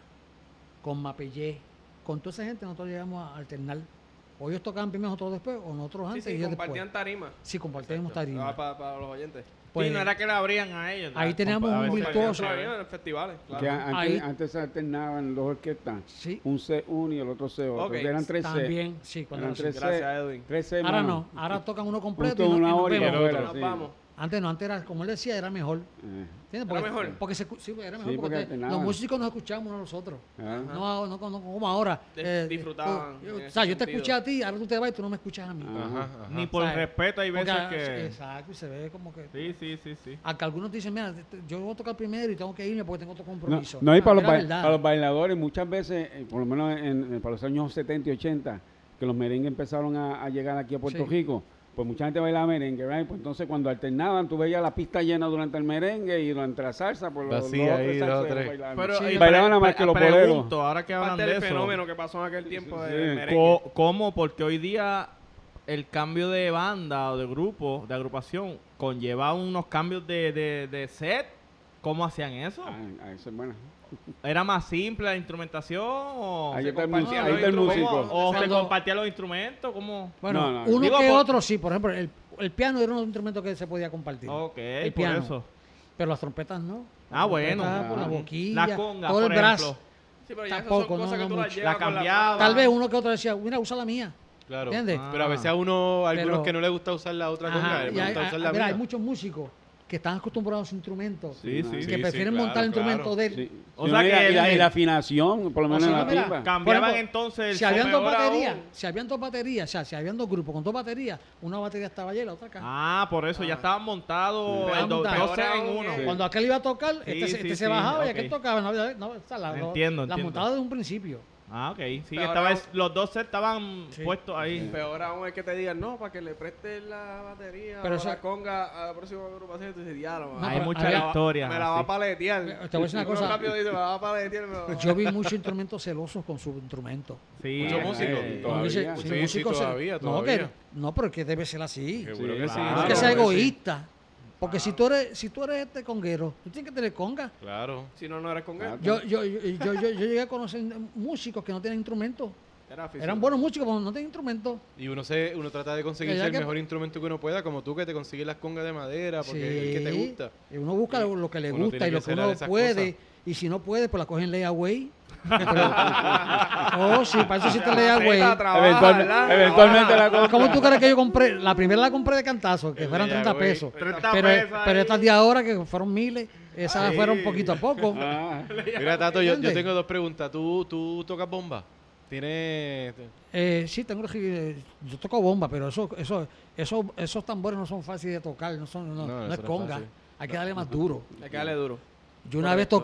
con Mapellé, con toda esa gente nosotros llegamos a alternar. O ellos tocaban primero, nosotros después, o nosotros antes y ellos compartían después. tarima. Sí, compartíamos tarima. Para los oyentes. Pues, sí, no era que le abrían a ellos. ahí teníamos un virtuoso. En festivales, claro. Que Ahí- antes se alternaban los orquestas. Sí, Un C1 y el otro C2. Ok. Eran 3 C. también, sí. Cuando Eran sí. 3 Gracias, C. Edwin. 3 C Ahora mano. no, ahora tocan uno completo Justo y una nos hora y vemos. fuera, Nos sí. vamos. Antes era, como él decía, era mejor. ¿Entiendes? ¿Era mejor? Porque sí, era mejor Sí, porque porque alternaban. los músicos nos escuchábamos unos a nosotros. Ah. No como ahora. Disfrutaban O en sea, ese yo te sentido. escuché a ti, ahora tú te vas y tú no me escuchas a mí. Ajá. Ni por ¿Sabes? respeto hay veces Porque, que... exacto, y se ve como que... Sí. Aunque algunos dicen, mira, yo voy a tocar primero y tengo que irme porque tengo otro No, compromiso. no, y para Era los, verdad. para los bailadores, muchas veces, por lo menos para los años 70 y 80, que los merengues empezaron a llegar aquí a Puerto Sí. Rico, pues mucha gente bailaba merengue, ¿verdad? Pues entonces cuando alternaban, tú veías la pista llena durante el merengue y durante la salsa, pues los Vacía dos o ahí, tres dos o salseros tres. bailando. Pero, Sí. Bailaban nada más que los boleros. pregunto, ahora que hablan Parte de del eso, fenómeno que pasó en aquel tiempo Sí. de merengue. ¿cómo? Porque hoy día el cambio de banda o de grupo, de agrupación, conlleva unos cambios de set. ¿Cómo hacían eso? Eso es bueno. ¿Era más simple la instrumentación o Ahí se está el compartían músico, ahí está el los músico. instrumentos? ¿O se Cuando- compartían los instrumentos? ¿Cómo? Bueno, No, uno digo que por- otro sí. Por ejemplo, el piano era un instrumento que se podía compartir. Ok, el por piano. eso. Pero las trompetas no. Ah, bueno. Por la boquilla, La conga, todo el por brazo. ejemplo. Sí, pero ya esas Tampoco, son cosas no que tú las mucho. llevas La con cambiaba. mano. Tal vez uno que otro decía, mira, usa la mía. Claro. ¿Entiendes? Pero a veces a algunos Pero- que no les gusta usar la otra Ajá, conga, les y hay, gusta usar la mira, hay mía. muchos músicos que están acostumbrados a su instrumento, Sí, sí. que Sí, prefieren claro, montar el instrumento claro. de él. Sí. O Sí, sea no, y que la afinación, por lo menos sea, en la mira, timba. Cambiaban Por ejemplo, entonces el Si habían dos son mejor baterías, aún. si habían dos baterías, o sea, si habían dos grupos con dos baterías, una batería estaba allá y la otra acá. Ah, por eso ya estaban montados Estaban el dos montados. en uno. Sí. Cuando aquel iba a tocar, Sí, este sí, se sí, bajaba y ok. aquel tocaba. No, o sea, Entiendo. la montada desde un principio. Ah, ok. Sí, Pero esta ahora- vez los dos sets estaban Sí. puestos ahí. Peor aún es que te digan, no, para que le prestes la batería Pero o eso- la conga a la próxima agrupación. Y tú dices, diablo, No, mano, Hay pero mucha había- historia. me la va a así. paletear. Te voy a decir una Uno cosa. rápido dice, me la va a paletear. Yo vi muchos instrumentos celosos con su instrumento. Sí, Muchos músicos. Todavía. Sí, Sí, músicos sí, ce- todavía, No, todavía. no, pero es que debe ser así. Seguro Sí, que sí. claro. No es que claro sea sí. egoísta. Porque si tú eres conguero, tú tienes que tener conga. Claro. Si no, no eres con él. Yo llegué a conocer músicos que no tienen instrumentos. Era aficionado. Eran buenos músicos, pero no tenían instrumentos. Y uno trata de conseguirse Ya el que- mejor instrumento que uno pueda, como tú que te consigues las congas de madera, porque es el que te gusta. Y uno busca lo que le Uno gusta tiene y lo que que celar uno esas puede. cosas. Y si no puede, pues la cogen layaway. Oh, sí, para eso existe el layaway. Eventualmente la cosa. ¿Cómo tú crees que yo compré? La primera la compré de cantazo, que fueran 30 layaway. pesos. 30 Pero, pesos pero ahí. estas de ahora, que fueron miles, esas Ay. fueron poquito a poco. Ah, Mira, Tato, yo ¿Entiendes? tengo dos preguntas. ¿Tú tocas bomba? ¿Tienes...? Sí, yo toco bomba, pero esos tambores no son fáciles de tocar, no No, es eso no es conga. fácil. Hay que darle más duro. Hay que darle duro. Yo una vez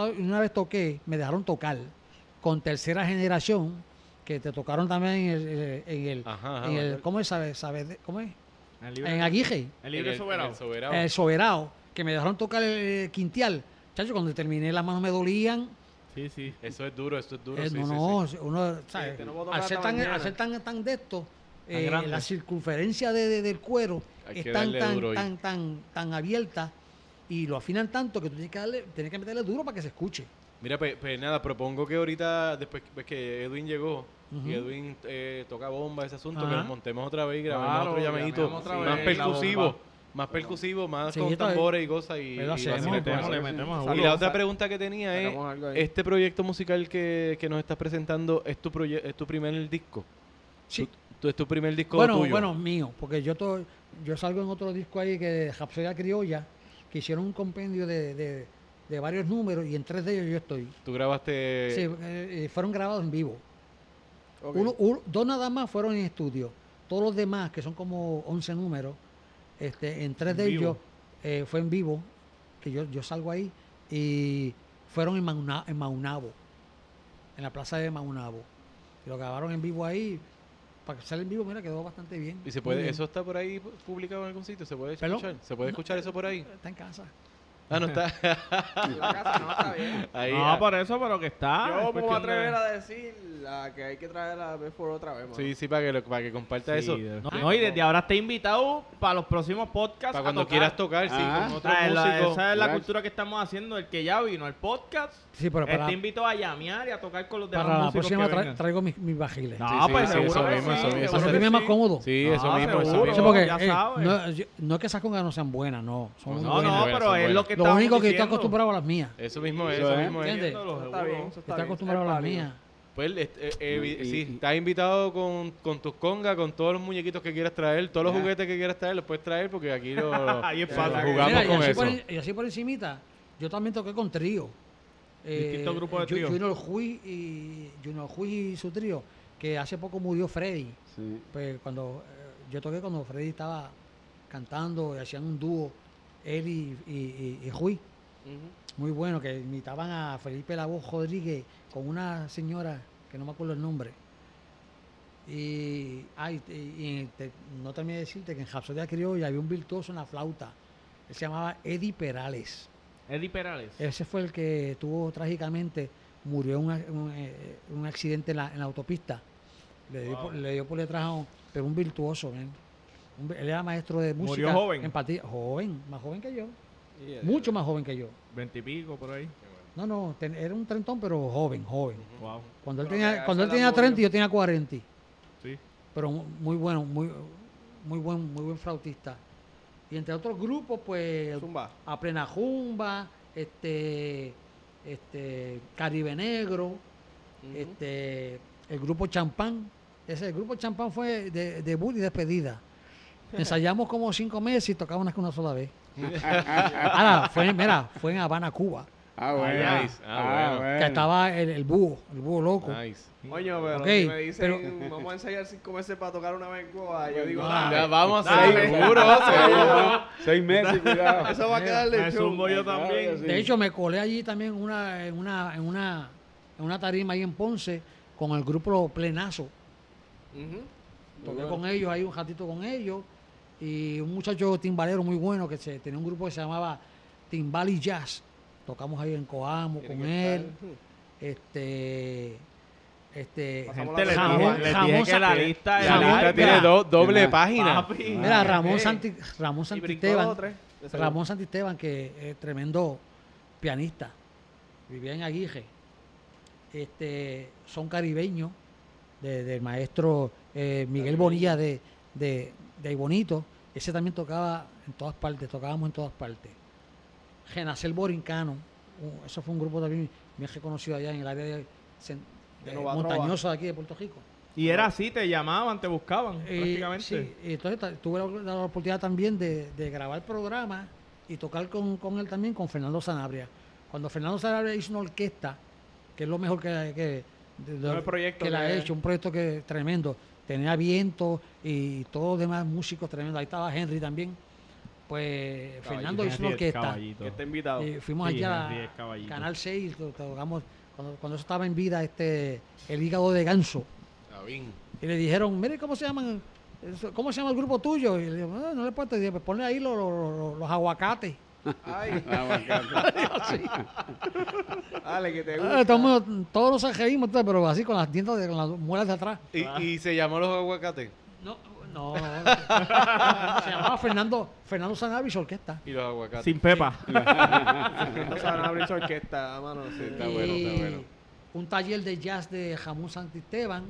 toqué, me dejaron tocar con tercera generación, que te tocaron también en el, Ajá, en el ¿cómo es? ¿Cómo es? El libre, En Aguije, el libre soberano. El soberano. el Soberao, que me dejaron tocar el quintial. Chacho, cuando terminé las manos me dolían. Sí, sí. Eso es duro, sí, No, sí. uno, ¿sabes? te lo puedo tocar Al ser hasta mañana. tan de esto, Tan grande. la circunferencia del cuero Hay es que tan, darle duro ahí. tan abierta y lo afinan tanto que tú tienes que meterle duro para que se escuche. Mira, pues nada, propongo que ahorita, después ves que Edwin llegó, Ujú. y Edwin toca bomba, ese asunto, Ajá. que nos montemos otra vez y grabemos Claro, otro llamadito llamemos otra más vez la percusivo, bomba. más Sí, con está bien. tambores y cosas. Y Pero y hacemos, vacilemos con metemos, eso. le metemos Y seguro. la otra pregunta que tenía es, Sacamos algo ahí. este proyecto musical que nos estás presentando, ¿es tu primer disco? Sí. ¿Es tu primer disco Bueno, tuyo? mío, porque yo salgo en otro disco ahí que de Rapsodia Criolla, que hicieron un compendio de varios números y en 3 de ellos yo estoy. Tú grabaste... Sí, fueron grabados en vivo. Ok. 2 nada más fueron en estudio. Todos los demás, que son como 11 números, en 3 de En vivo. ellos fue en vivo, que yo salgo ahí, y fueron en Maunabo, en la plaza de Maunabo. Y lo grabaron en vivo ahí. Para que salga en vivo, mira, quedó bastante bien. ¿Y se Muy puede, bien. eso está por ahí publicado en algún sitio? ¿Se puede ¿Perdón? escuchar? ¿Se puede escuchar eso por ahí? Está en casa. Ah, no está. En la casa no está bien. Ahí, No, por eso, pero que está. Yo es me voy a cuestión atrever de- a decir que hay que traer la B4 otra vez, mano. Sí, para que comparta Sí, eso. no, y desde ahora está invitado para los próximos podcasts. Para a cuando tocar. quieras tocar, sí, Ah. con O otros sea, músicos. esa es la Right. cultura que estamos haciendo. El que ya vino al podcast, Sí, pero te invito a llamear y a tocar con los demás para la músicos próxima que vengan. traigo mis bajiles. No, Sí, sí, pues sí, seguro eso que mismo, sí, eso mismo. Para seguro sentirme que más sí. cómodo. Sí, Ah, eso mismo, eso seguro. Sí, mismo. porque ya sabes. no es que esas congas no sean buenas, no. Son muy No, buenas. no, buenas, pero son es lo buenas. que Lo estamos único que estoy diciendo. acostumbrado a las mías. Eso mismo es, Eso eso es. mismo es. ¿Entiendes? Eso está bien, eso está Estoy bien. acostumbrado a las Es válido. mías. Pues, Y- sí, y- estás invitado con tus congas, con todos los muñequitos que quieras traer, todos los Ya. juguetes que quieras traer, los puedes traer porque aquí Ahí es lo fácil. jugamos Mira, con y eso. y así por encimita, yo también toqué con trío. Distintos grupos de trío. Junior Huy y su trío, que hace poco murió Freddy. Sí. Pues cuando yo toqué cuando Freddy estaba cantando y hacían un dúo, él y Huy. Ujú. Muy bueno, que imitaban a Felipe La Voz Rodríguez con una señora que no me acuerdo el nombre. No terminé de decirte que en Rapsodia Criolla había un virtuoso en la flauta. Él se llamaba Eddie Perales. Eddie Perales. Ese fue el que tuvo trágicamente, murió en un accidente en la autopista. Le dio por detrás, pero un virtuoso, man. Él era maestro de música. ¿Murió joven? Empatía, joven, más joven que yo. Yeah. Mucho más joven que yo. 20 y pico por ahí. No, era un trentón, pero joven. Wow. Cuando él Pero tenía, que cuando él esa tenía la 30 murió. yo tenía 40. Sí. Pero muy bueno, muy buen flautista. Y entre otros grupos, pues, Zumba. A Plena Jumba, Caribe Negro, Ujú. el grupo Champán. El grupo Champán fue de debut y despedida. Ensayamos como 5 meses y tocábamos una sola vez. Ahora, fue en Habana, Cuba. Ah, bueno. Ah, nice. Ah, bueno. Que estaba el búho loco. Nice. Coño, pero Ok, si me dicen, pero- vamos a ensayar 5 meses para tocar una vez en Cuba, yo digo, Ah, Ya, vamos a Dale. hacer seguro. 6 meses, cuidado. eso va a quedar de Me show. zumbo yo Claro también. que sí. De hecho, me colé allí también en una tarima ahí en Ponce con el grupo Plenazo. Ujú. Toqué Muy con ellos, ahí un ratito con ellos. Y un muchacho timbalero muy bueno que tenía un grupo que se llamaba Timbal y Jazz. Tocamos ahí en Coamo Tiene con que él. Pasamos Gente, la les Jamón dije que la Sa- lista La Jamón- lista tiene mira, doble mira, página. Papi. Mira, Ramón ¿qué? Santisteban, Y brincó 2 o 3. Ramón Santisteban, que es tremendo pianista, vivía en Aguirre. Son caribeños, del maestro Miguel Bonilla de Ay Bonito. Ese también tocaba en todas partes, tocábamos en todas partes. Genacel Borincano, eso fue un grupo también bien reconocido allá en el área de Nova montañosa de aquí de Puerto Rico. Y era así, te llamaban, te buscaban, Sí, prácticamente. y entonces tuve la oportunidad también de grabar programas y tocar con él también, con Fernando Sanabria. Cuando Fernando Sanabria hizo una orquesta, que es lo mejor que el proyecto que le ha que- hecho, un proyecto que tremendo. Tenía viento y todos los demás músicos tremendos. Ahí estaba Henry también. Pues Fernando hizo una Henry el orquesta. caballito. Que está invitado. Y fuimos Sí, allá Henry el a caballito. Canal 6, tocamos, cuando eso estaba en vida, el hígado de ganso. Davín. Y le dijeron, mire, ¿cómo se llama el grupo tuyo? Y le digo, no le importa. Y dije, pues ponle ahí los aguacates. Ay, Sí. dale, que te Ah, gusta. todos nos reímos, pero así con las dientes, con las muelas de atrás. Y se llamó Los Aguacates. No. Se llamaba Fernando Sanabria y su orquesta. Y Los Aguacates. Sin pepa. No saben abrir su orquesta, mano. Sí, Está bueno, está bueno. Un taller de jazz de Jamón Santisteban.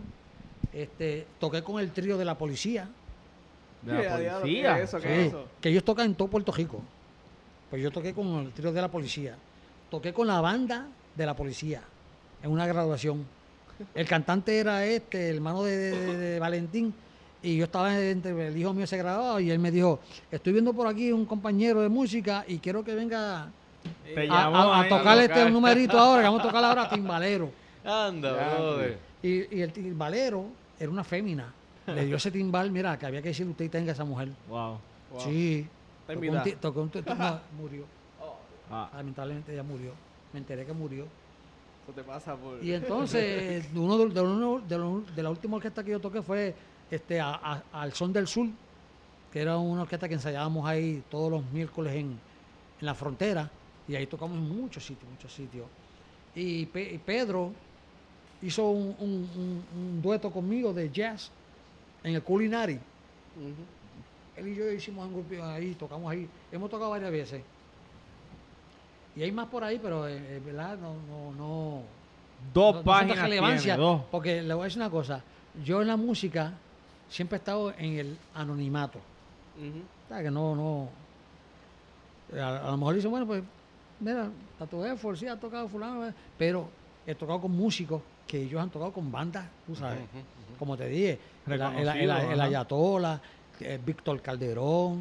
Toqué con el trío de la policía. De la ¿Qué diablo? policía. ¿Qué es eso? ¿Qué Sí, es eso? que ellos tocan en todo Puerto Rico. Pues yo toqué con el trío de la policía. Toqué con la banda de la policía en una graduación. El cantante era el hermano de Valentín, y yo estaba entre el hijo mío se graduaba y él me dijo, estoy viendo por aquí un compañero de música y quiero que venga Te llamó a ahí. tocar tocar. un numerito ahora, que vamos a tocar ahora timbalero. Anda, Ya, brother. Y el timbalero era una fémina. Le dio ese timbal, mira, que había que decirle usted tenga a esa mujer. Wow. Wow. Sí. Está invitada. No, murió. Ah. Lamentablemente ella murió. Me enteré que murió. Eso te pasa por... Y entonces, de la última orquesta que yo toqué fue Al Son del Sur, que era una orquesta que ensayábamos ahí todos los miércoles en la frontera, y ahí tocamos en muchos sitios. Y Pedro hizo un dueto conmigo de jazz en el Culinary. Ujú. Él y yo hicimos un grupo ahí, tocamos ahí. Hemos tocado varias veces. Y hay más por ahí, pero verdad, no Dos no páginas tanta relevancia, tiene, dos. porque le voy a decir una cosa. Yo en la música siempre he estado en el anonimato. Ujú. O sea, que no. A lo mejor dicen, bueno, pues, mira, Tattoo Effort, sí, ha tocado fulano, pero he tocado con músicos que ellos han tocado con bandas, tú sabes. Como te dije, el Reconocido, Ayatola, Víctor Calderón,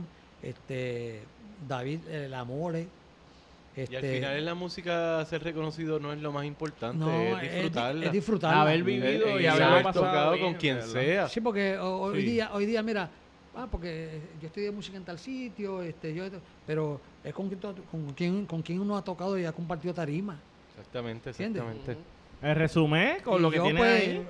David Lamore. Y al final en la música ser reconocido no es lo más importante, no, es disfrutarla. es disfrutarla. Haber vivido y haber haberlo pasado tocado bien, con quien ¿verdad? sea. Sí, porque hoy Sí. día, mira, porque yo estudié música en tal sitio, pero es con quien uno ha tocado y ha compartido tarima. Exactamente, ¿Entiendes? exactamente. El resumen con Y lo que yo, tiene pues, ahí.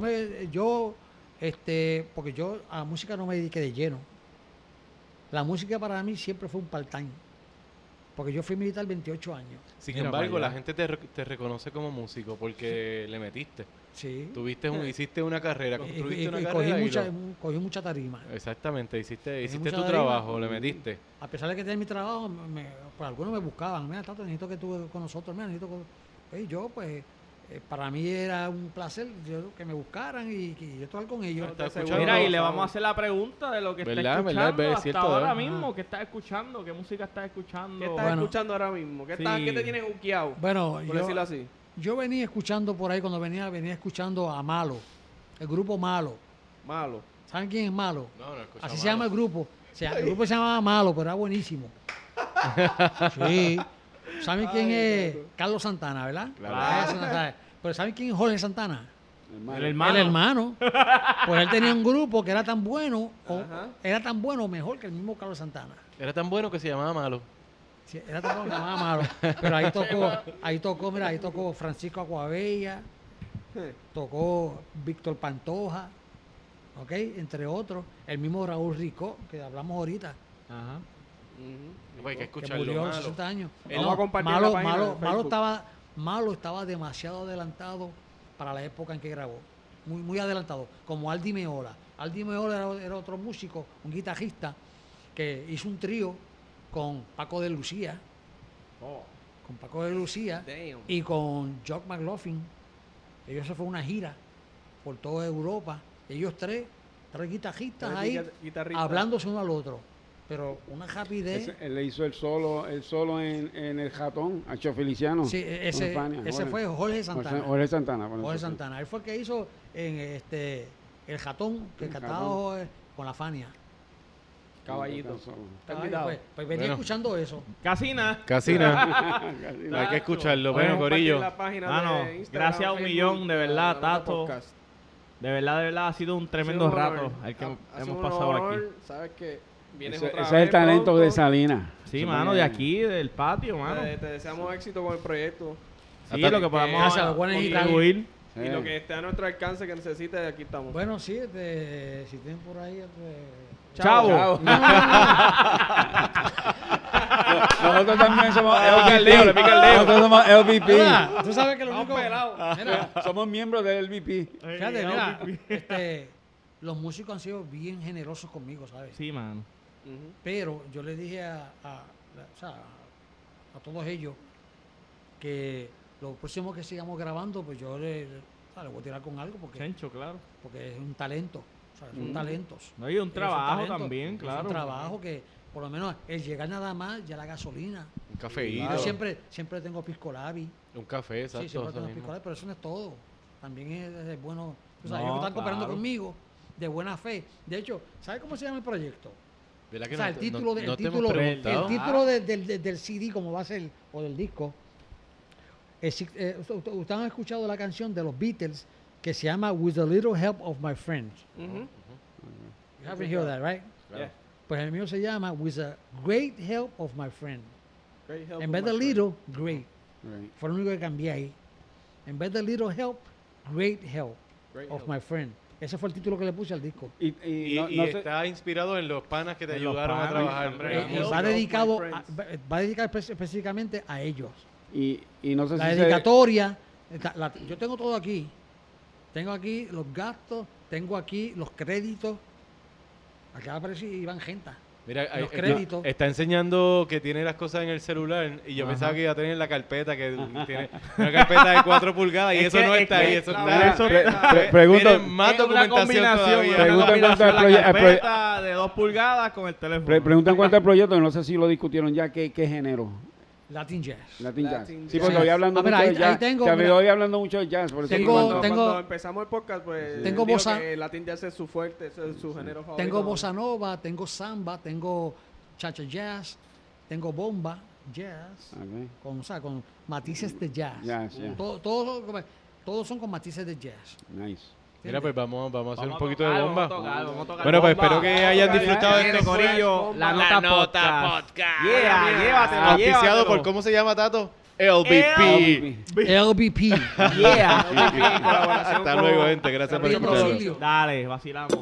porque yo a la música no me dediqué de lleno. La música para mí siempre fue un part-time. Porque yo fui militar 28 años. Sin Mira embargo, para allá. la gente te reconoce como músico porque le metiste. Sí. Hiciste una carrera, Y construiste una cogí carrera cogí mucha tarima. Exactamente, hiciste mucha tu tarima. trabajo, le metiste. A pesar de que tenía mi trabajo, pues algunos me buscaban. Mira, Tato, necesito que tú con nosotros. Mira, yo, pues, para mí era un placer que me buscaran y yo tocar con ellos. Está Seguro. escuchando. Mira, y le vamos a hacer la pregunta de lo que está ¿Verdad? escuchando ¿Verdad? hasta Cierto, ahora ¿verdad? mismo. ¿Qué estás escuchando? ¿Qué música estás escuchando? ¿Qué estás Bueno. escuchando ahora mismo? ¿Qué, Sí. ¿Qué te tienes juqueado? Bueno, Por decirlo así. yo venía escuchando por ahí, cuando venía escuchando a Malo, el grupo Malo. Malo. ¿Saben quién es Malo? No, no escucha Así malo. se llama el grupo. El grupo se llamaba Malo, pero era buenísimo. Sí. ¿Saben quién Ay, es Tato. Carlos Santana, verdad? Claro. Eso no sabe. Pero ¿saben quién es Jorge Santana? El hermano. El hermano. Pues él tenía un grupo que era tan bueno, Ajá. era tan bueno o mejor que el mismo Carlos Santana. Era tan bueno que se llamaba malo. Sí, era tan bueno que se llamaba Malo. Pero ahí tocó Francisco Aguabella, tocó Víctor Pantoja, ¿ok? Entre otros, el mismo Raúl Ricó, que hablamos ahorita. Ajá. Pues hay que Que escucharlo, murió a los Malo. 60 años. Vamos a compartir la página de Facebook. Malo estaba demasiado adelantado para la época en que grabó. Muy, muy adelantado. Como Aldi Meola. Aldi Meola era otro músico, un guitarrista, que hizo un trío con Paco de Lucía. Con Paco de Lucía Damn. y con Jock McLaughlin. Ellos se fue una gira por toda Europa. Ellos tres guitarristas ahí, Guitarrista. hablándose uno al otro. Pero una rapidez. Él le hizo el solo en el Jatón, a Cho Feliciano. Sí, ese fue Jorge Santana. Jorge Santana. bueno, Jorge sí. Santana. Él fue el que hizo en el Jatón, que El cantaba con la Fania. Caballito. Está Ay, invitado. pues venía Bueno. escuchando eso. Casina. Casina. Casi Hay que escucharlo. Vamos a Bueno, compartir Corillo. la página Mano, de Instagram, gracias a un Facebook, millón, de verdad, La Nota Tato. Podcast. De verdad, ha sido un tremendo Ha sido un rato honor. el que Ha sido hemos un pasado honor. aquí. Sabes que vienes Ese otra es vez el talento pronto. de Salinas. Sí, Eso mano, me- de aquí, del patio, mano. Te deseamos éxito con el proyecto. Sí, lo que podamos Gracias, lo pueden editar. contribuir. Y lo que esté a nuestro alcance que necesite, aquí estamos. Bueno, sí, si tienen por ahí. Chavo. Nosotros también somos Le pica el dedo, le pica el LVP. dedo. Nosotros somos LVP. Mira, tú sabes que lo Vamos único. pelados. Mira, Somos miembros del LVP. fíjate, mira, los músicos han sido bien generosos conmigo, ¿sabes? Sí, mano. Ujú. Pero yo les dije a todos ellos que lo próximo que sigamos grabando, pues yo le voy a tirar con algo porque Chencho, claro. es un talento, son talentos. No, y un Ellos son trabajo talentos, también, es claro. un trabajo que, por lo menos, el llegar nada más, ya la gasolina. Un cafeíto. Yo siempre tengo pisco labi. Un café, exacto. Sí, siempre eso tengo mismo. pisco labi, pero eso no es todo. También es bueno. O sea, No, ellos que están cooperando claro. conmigo de buena fe. De hecho, ¿sabes cómo se llama el proyecto? ¿Verdad que O sea, no el te- título, no- no te hemos el preguntado? título del CD, como va a ser, o del disco. Ustedes han escuchado la canción de los Beatles que se llama With a Little Help of My Friends. Ujú. You haven't heard that, right? Yeah. Pues el mío se llama With a Great Help of My Friend. Great help En of vez de my little, great. Right. Fue lo único que cambié ahí. En vez de little help, great help Great of help. my friend. Ese fue el título que le puse al disco. Y Y, no- y no sé- está inspirado en los panas que te En los ayudaron a panas, trabajar. hombre. ¿verdad? Help Va of dedicado, my friends. va dedicado específicamente a ellos. y no sé La si se- dedicatoria, yo tengo todo aquí. Tengo aquí los gastos, tengo aquí los créditos. Acá aparece Iván Genta. Mira, Los créditos. está enseñando que tiene las cosas en el celular y yo Ajá. pensaba que iba a tener la carpeta, que tiene una carpeta de 4 pulgadas y Es eso que- no es está que ahí, eso la está... verdad- pregunto, Tienen más Es una documentación combinación, todavía. una Pregunta en cuanto combinación, al la proye- carpeta de 2 pulgadas con el teléfono. preguntan cuánto el proyecto, que no sé si lo discutieron ya, ¿qué género? Latin Jazz. Latin Jazz. Latin Sí, Jazz. porque hoy hablando Ah, mira, mucho ahí- de jazz. ahí tengo, O sea, mira. hoy hablando mucho de jazz. Por eso Tengo- cuando- Cuando empezamos el podcast, pues Tengo digo bossa- que Latin Jazz es su fuerte, ese es su género favorito. Tengo bossa nova, tengo samba, tengo cha-cha jazz, tengo bomba jazz, Ok. con matices de jazz. Jazz, yeah. Todos son con matices de jazz. Nice. Mira, pues vamos a hacer un Vamos a poquito tocar, de bomba. vamos a tocar Bueno, pues bomba. espero que hayan disfrutado de Viene, esto. Corillo, la La nota podcast. Yeah, llévatelo, Auspiciado llévatelo. por, ¿cómo se llama, Tato? LVP. LBP. Yeah. Hasta luego, gente. Gracias por Bien, escucharnos. Basilio. Dale, vacilamos.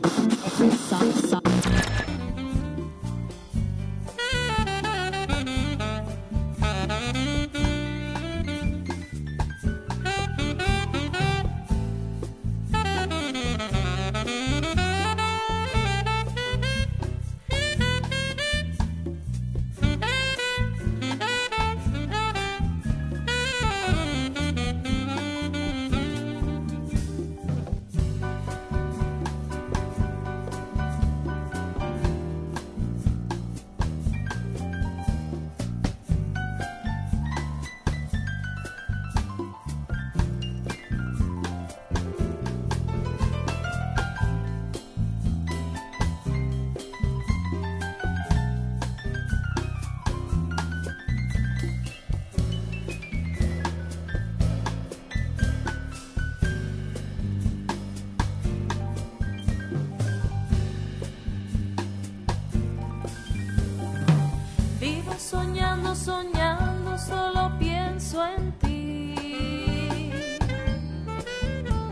Vivo soñando, soñando, solo pienso en ti.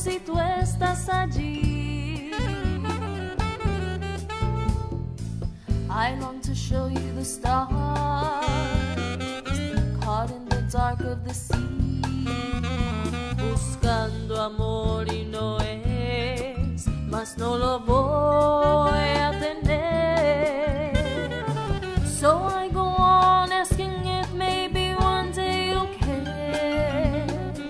si tú estás allí. I long to show you the stars, caught in the dark of the sea. Buscando amor y no es, mas no lo voy a tener. So I go on asking if maybe one day you'll care.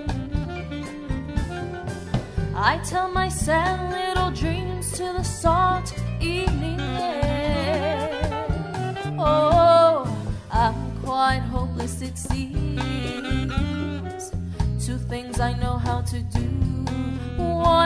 I tell my sad little dreams to the salt evening air. Oh, I'm quite hopeless it seems. Two things I know how to do. One